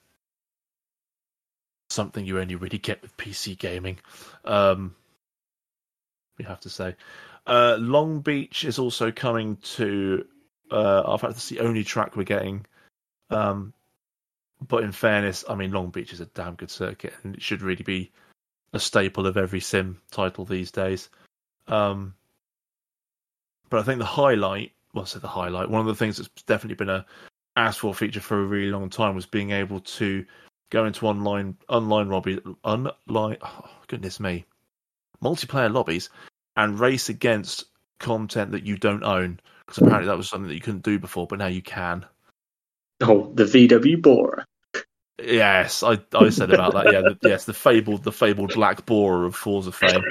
something you only really get with PC gaming. We have to say, Long Beach is also coming to rFactors. That's the only track we're getting. But in fairness, I mean, Long Beach is a damn good circuit, and it should really be a staple of every sim title these days. But I think one of the things that's definitely been a asked for feature for a really long time was being able to go into multiplayer lobbies and race against content that you don't own, because apparently that was something that you couldn't do before, but now you can. Oh, the VW Bora. Yes, I said about that. Yeah, the fabled black Bora of Forza fame.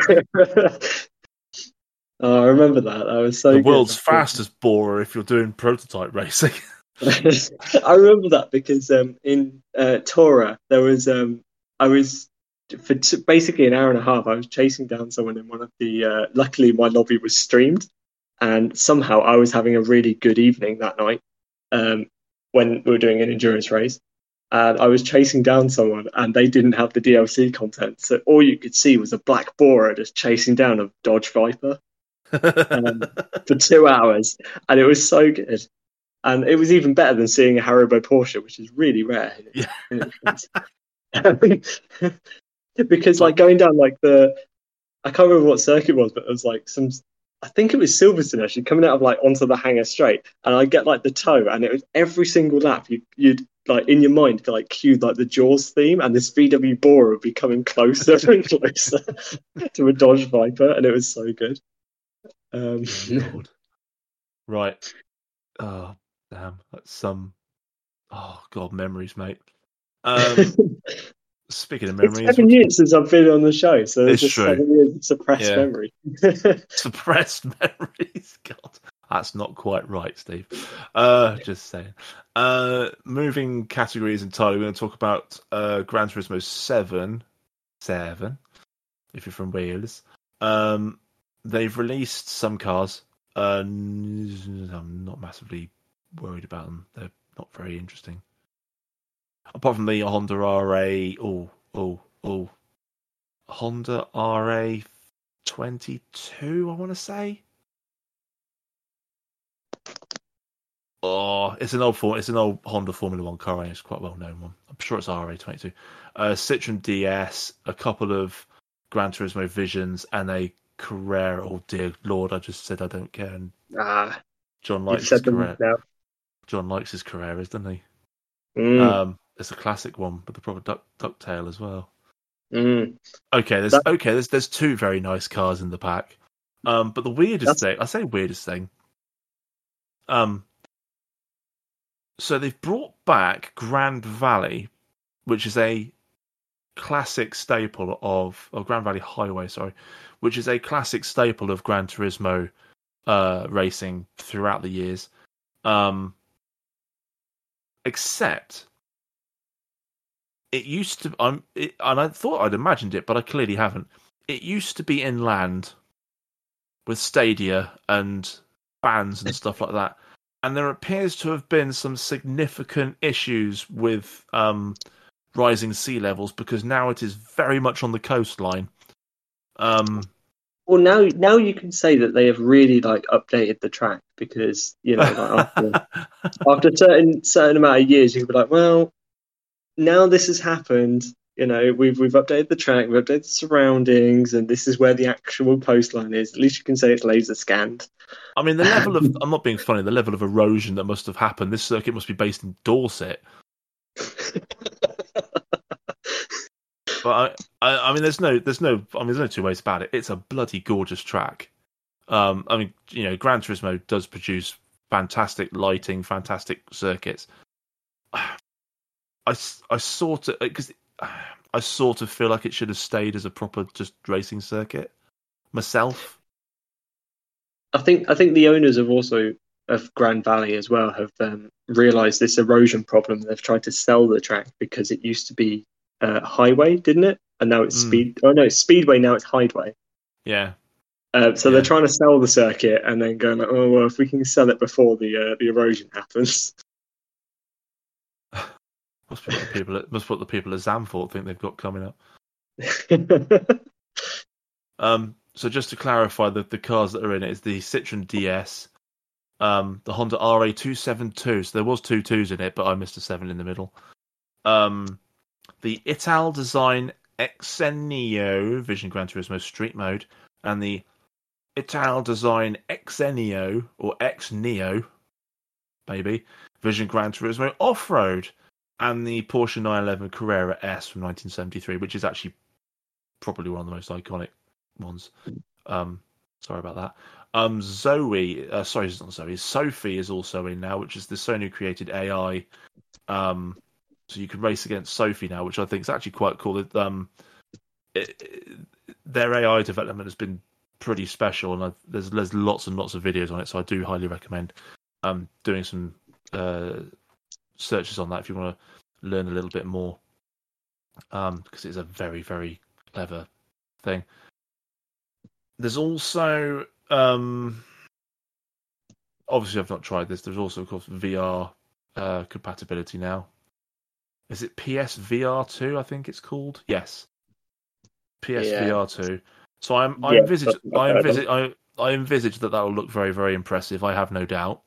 Oh, I remember that. I was so the world's fastest Bora if you're doing prototype racing. I remember that because in Tora there was I was for basically an hour and a half. I was chasing down someone in one of the. Luckily, my lobby was streamed, and somehow I was having a really good evening that night when we were doing an endurance race. And I was chasing down someone, and they didn't have the DLC content, so all you could see was a black Bora just chasing down a Dodge Viper for 2 hours, and it was so good. And it was even better than seeing a Haribo Porsche, which is really rare. Because like going down like I can't remember what circuit it was, but it was like I think it was Silverstone actually, coming out of like onto the hangar straight, and I get like the toe, and it was every single lap you'd like in your mind like cue like the Jaws theme, and this VW Bora would be coming closer and closer to a Dodge Viper, and it was so good. Right. Oh damn, that's some. Oh god, memories, mate. Speaking of memories, it's 7 years since I've been on the show, so it's just true. 7 years of suppressed memory. Suppressed memories. God, that's not quite right, Steve. Just saying. Moving categories entirely, we're going to talk about Gran Turismo 7. If you're from Wales, they've released some cars. I'm not massively worried about them. They're not very interesting. apart from the Honda RA, Honda RA22, I want to say. Oh, it's an old Honda Formula One car. It's quite a well-known one. I'm sure it's RA22. Citroen DS, a couple of Gran Turismo Visions, and a Carrera. Oh dear Lord, I just said I don't care. And John likes his Carrera. John likes his Carreras, doesn't he? It's a classic one with the proper ducktail as well. Okay, there's two very nice cars in the pack. But the weirdest thing, so they've brought back Grand Valley, which is a classic staple of Grand Valley Highway, which is a classic staple of Gran Turismo racing throughout the years. Except it used to, and I thought I'd imagined it, but I clearly haven't. It used to be inland with stadia and fans and stuff like that. And there appears to have been some significant issues with rising sea levels because now it is very much on the coastline. Well, now you can say that they have really updated the track because after a certain amount of years, you can be like, well, now this has happened. We've updated the track, we've updated the surroundings, and this is where the actual coastline is. At least you can say it's laser scanned. I mean, the level of I'm not being funny. The level of erosion that must have happened. This circuit must be based in Dorset. But I mean, there's no two ways about it. It's a bloody gorgeous track. I mean, Gran Turismo does produce fantastic lighting, fantastic circuits. I sort of feel like it should have stayed as a proper just racing circuit myself. I think the owners of Grand Valley as well have realised this erosion problem. They've tried to sell the track because it used to be highway, didn't it? And now it's speed. Oh no, it's speedway. Now it's highway. Yeah. So they're trying to sell the circuit and then going like, oh well, if we can sell it before the erosion happens. Must be what the people at Zandvoort think they've got coming up. So just to clarify, the cars that are in it is the Citroen DS, the Honda RA272. So there was two twos in it, but I missed a 7 in the middle. The Ital Design Exenio Vision Gran Turismo Street Mode, and the Ital Design Exenio or X-Neo, maybe, Vision Gran Turismo Off-Road, and the Porsche 911 Carrera S from 1973, which is actually probably one of the most iconic ones. Sorry about that. Sophie is also in now, which is the Sony created AI. So you can race against Sophie now, which I think is actually quite cool. Their AI development has been pretty special, and there's lots and lots of videos on it, so I do highly recommend doing some searches on that if you want to learn a little bit more, because it's a very, very clever thing. There's also obviously I've not tried this. There's also, of course, VR compatibility now. Is it PSVR 2? I think it's called. Yes, PSVR 2. So I envisage that will look very, very impressive. I have no doubt.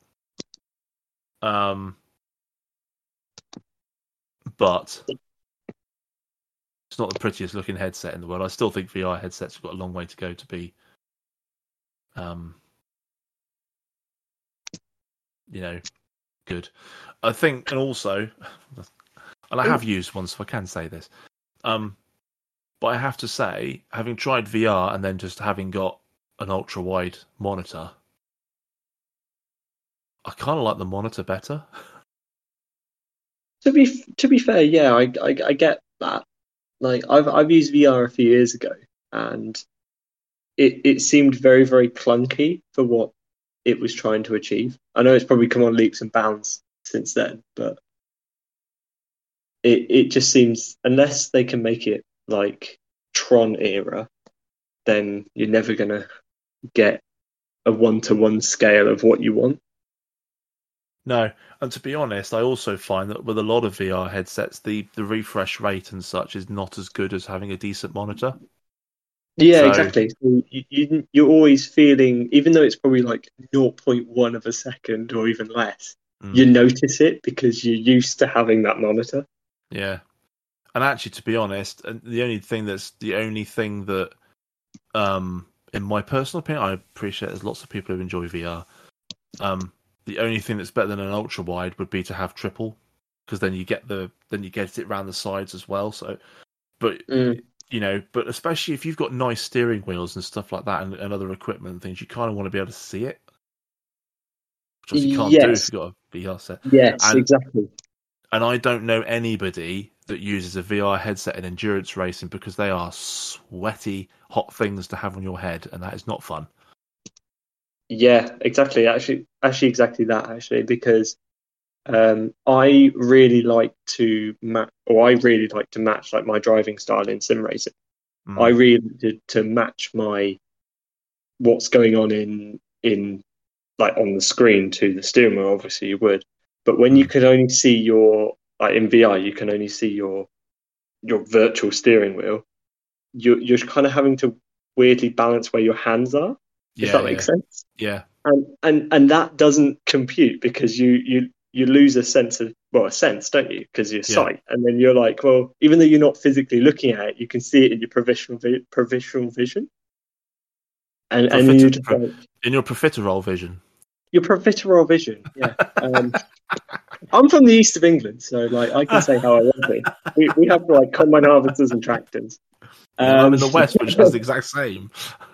But it's not the prettiest looking headset in the world. I still think VR headsets have got a long way to go to be, good. I think, and also, and I have used one, so I can say this. But I have to say, having tried VR and then just having got an ultra wide monitor, I kind of like the monitor better. To be fair, yeah, I get that. Like I've used VR a few years ago, and it seemed very, very clunky for what it was trying to achieve. I know it's probably come on leaps and bounds since then, but it just seems, unless they can make it like Tron era, then you're never gonna get a 1-to-1 scale of what you want. No, and to be honest, I also find that with a lot of VR headsets, the refresh rate and such is not as good as having a decent monitor. Yeah, So, exactly. So you're always feeling, even though it's probably like zero point 0.1 of a second or even less, you notice it because you're used to having that monitor. Yeah. And actually, to be honest, the only thing that, in my personal opinion, I appreciate there's lots of people who enjoy VR. The only thing that's better than an ultra wide would be to have triple, because then you get it around the sides as well. So, but but especially if you've got nice steering wheels and stuff like that, and other equipment and things, you kind of want to be able to see it, which obviously you can't do if you've got a VR set. Yes, exactly. And I don't know anybody that uses a VR headset in endurance racing because they are sweaty, hot things to have on your head, and that is not fun. Yeah, exactly. Actually, exactly that. Actually, because I really like to match like my driving style in sim racing. I really did to match what's going on in like on the screen to the steering wheel. Obviously, you would, but when you could only see in VR, you can only see your virtual steering wheel. You're kind of having to weirdly balance where your hands are. If that makes sense. Yeah. And that doesn't compute because you lose a sense, don't you? Because your sight, and then you're like, well, even though you're not physically looking at it, you can see it in your provisional vision, and you just like, in your profiterole vision. Your profiterole vision, yeah. I'm from the east of England, so like I can say how I want it. We have like combine harvesters and tractors. I'm in the west, which does the exact same.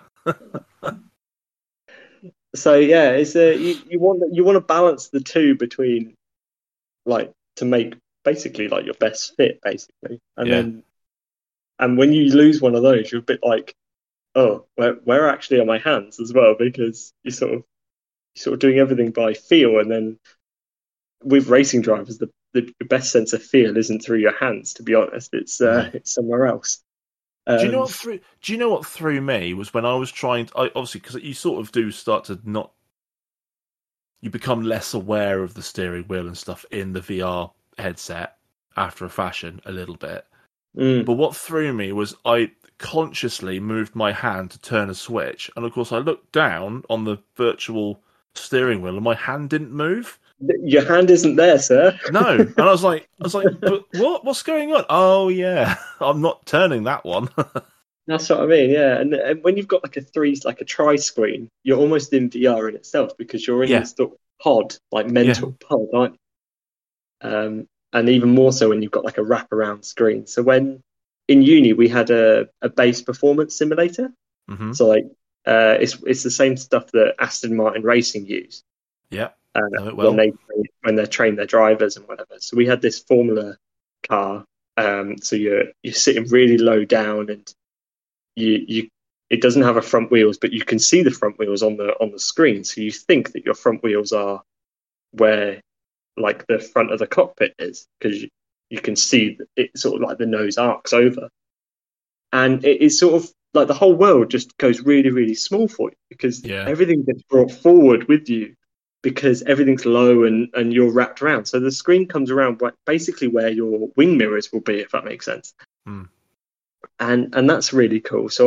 So yeah, it's you want to balance the two between like to make basically like your best fit basically, and when you lose one of those, you're a bit like, oh, where actually are my hands as well, because you're sort of doing everything by feel, and then with racing drivers, the best sense of feel isn't through your hands. To be honest, it's somewhere else. Do you know what threw me was when I was trying to, obviously, because you sort of do start to you become less aware of the steering wheel and stuff in the VR headset after a fashion a little bit. But what threw me was I consciously moved my hand to turn a switch, and of course I looked down on the virtual steering wheel and my hand didn't move. Your hand isn't there, sir. No, and I was like, but what's going on? Oh yeah, I'm not turning that one. That's what I mean, yeah. And when you've got like a tri screen, you're almost in VR in itself because you're in this pod, like mental pod, aren't you? And even more so when you've got like a wraparound screen. So when in uni we had a base performance simulator, so like it's the same stuff that Aston Martin Racing use. Yeah. When they train their drivers and whatever. So we had this Formula car. So you're sitting really low down, and it doesn't have a front wheels, but you can see the front wheels on the screen. So you think that your front wheels are where like the front of the cockpit is, because you can see it sort of like the nose arcs over, and it's sort of like the whole world just goes really, really small for you because everything gets brought forward with you. Because everything's low and you're wrapped around. So the screen comes around basically where your wing mirrors will be, if that makes sense. And that's really cool. So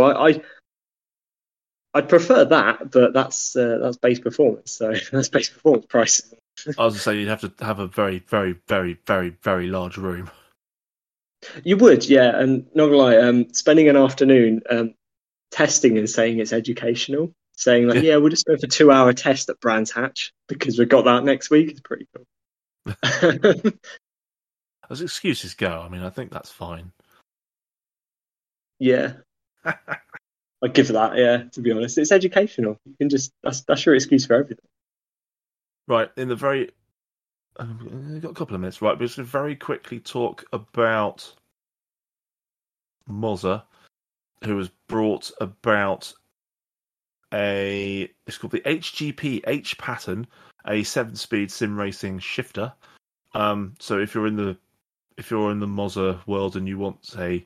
I'd prefer that, but that's base performance. So that's base performance price. I was going to say you'd have to have a very, very, very, very, very large room. You would, yeah. And not gonna lie, spending an afternoon testing and saying it's educational. Saying like, we'll just go for 2-hour test at Brands Hatch because we've got that next week. It's pretty cool. As excuses go, I mean, I think that's fine. Yeah, I'd give that. Yeah, to be honest, it's educational. You can just that's your excuse for everything. Right. In the very, we've got a couple of minutes. Right, but just to very quickly talk about Moza, who has brought about it's called the HGP H pattern, a 7-speed sim racing shifter. So if you're in the Moza world and you want a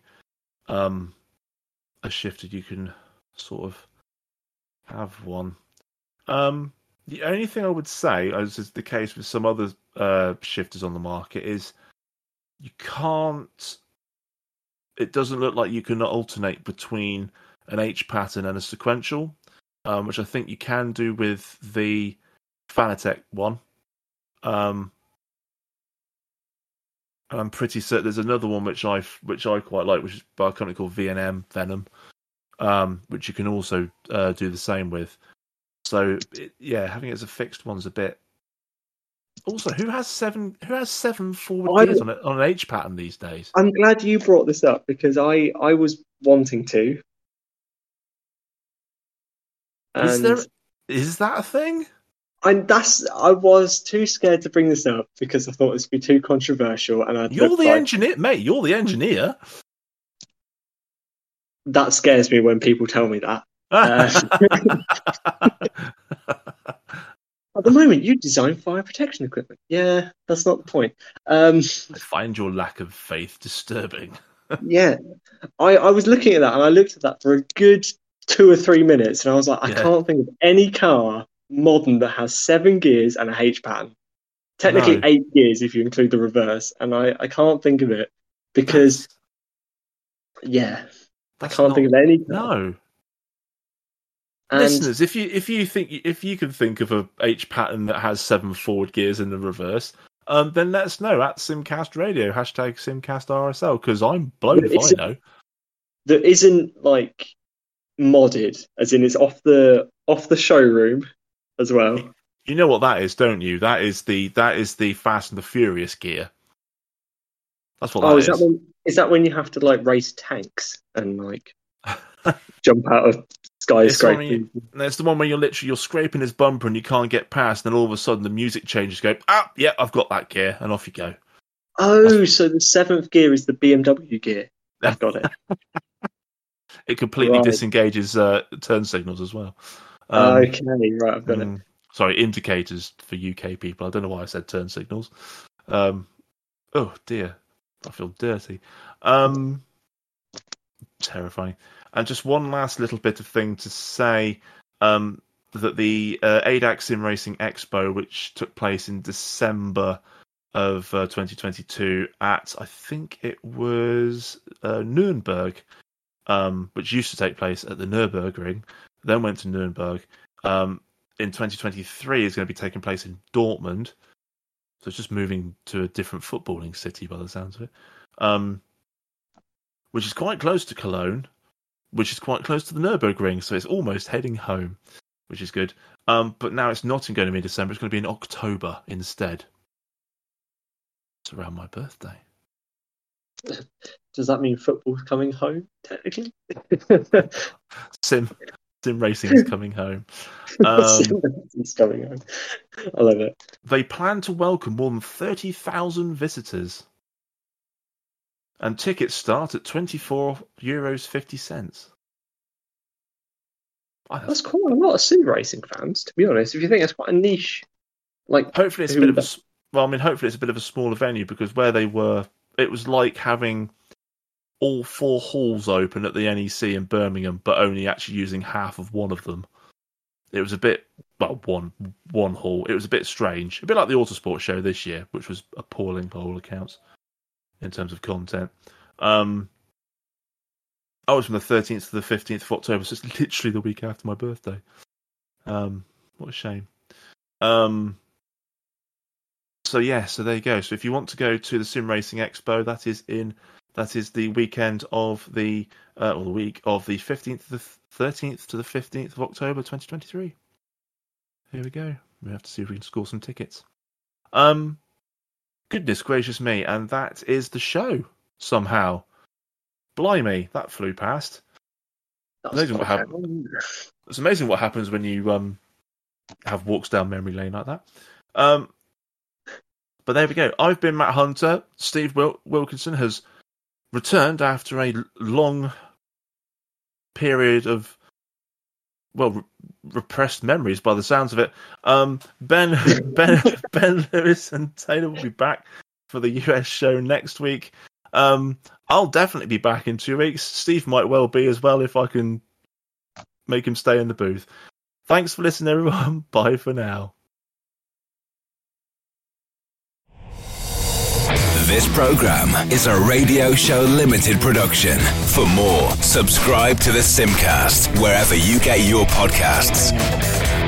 shifter, you can sort of have one. The only thing I would say, as is the case with some other shifters on the market, is you can't. It doesn't look like you can alternate between an H pattern and a sequential, which I think you can do with the Fanatec one. And I'm pretty certain there's another one which I quite like, which is by a company called VNM Venom, which you can also do the same with. So having it as a fixed one's a bit. Also, who has seven forward gears on an H pattern these days? I'm glad you brought this up because I was wanting to. And Is that a thing? I was too scared to bring this up because I thought this would be too controversial. And you're the engineer, mate. You're the engineer. That scares me when people tell me that. At the moment, you design fire protection equipment. Yeah, that's not the point. I find your lack of faith disturbing. Yeah, I was looking at that, and I looked at that for a good 2 or 3 minutes, and I was like, I can't think of any car modern that has 7 gears and a H pattern. Technically 8 gears if you include the reverse, and I can't think of it because, I can't think of any car. No. And listeners, if you can think of a H pattern that has 7 forward gears in the reverse, then let us know at Simcast Radio, #SimcastRSL, because I'm blown if I know. That isn't like modded, as in it's off the showroom as well. You know what that is, don't you? That is the Fast and the Furious gear. That's what that is. Is that when you have to like race tanks and like jump out of skyscrapers? It's the one where you're scraping his bumper and you can't get past, and then all of a sudden the music changes. Go, I've got that gear, and off you go. Oh, so the 7th gear is the BMW gear. I've got it. It completely disengages turn signals as well. Okay, right, I've got it. Sorry, indicators for UK people. I don't know why I said turn signals. Oh dear, I feel dirty. Terrifying. And just one last little bit of thing to say, that the ADAC Sim Racing Expo, which took place in December of 2022 at, I think it was Nuremberg, which used to take place at the Nürburgring, then went to Nuremberg. In 2023 is going to be taking place in Dortmund. So it's just moving to a different footballing city by the sounds of it. Which is quite close to Cologne, which is quite close to the Nürburgring, so it's almost heading home, which is good. But now it's not going to be in December, it's going to be in October instead. It's around my birthday. Does that mean football's coming home, technically? Sim Racing is coming home. Sim Racing's coming home. I love it. They plan to welcome more than 30,000 visitors. And tickets start at €24.50. That's quite a lot of sim racing fans, to be honest. If you think it's quite a niche, like hopefully it's a bit of hopefully it's a bit of a smaller venue, because where they were, it was like having all 4 halls open at the NEC in Birmingham, but only actually using half of one of them. It was a bit one hall. It was a bit strange, a bit like the Autosport show this year, which was appalling by all accounts in terms of content. I was from the 13th to the 15th of October, so it's literally the week after my birthday. What a shame. So there you go. So if you want to go to the Sim Racing Expo, that is the weekend of the week of the 15th to the 13th to the 15th of October 2023. Here we go. We have to see if we can score some tickets. Goodness gracious me, and that is the show, somehow. Blimey, that flew past. It's amazing what happens when you have walks down memory lane like that. But there we go. I've been Matt Hunter. Steve Wilkinson has returned after a long period of, repressed memories by the sounds of it. Ben Lewis and Taylor will be back for the US show next week. I'll definitely be back in 2 weeks. Steve might well be as well if I can make him stay in the booth. Thanks for listening, everyone. Bye for now. This program is a Radio Show Limited production. For more, subscribe to the Simcast wherever you get your podcasts.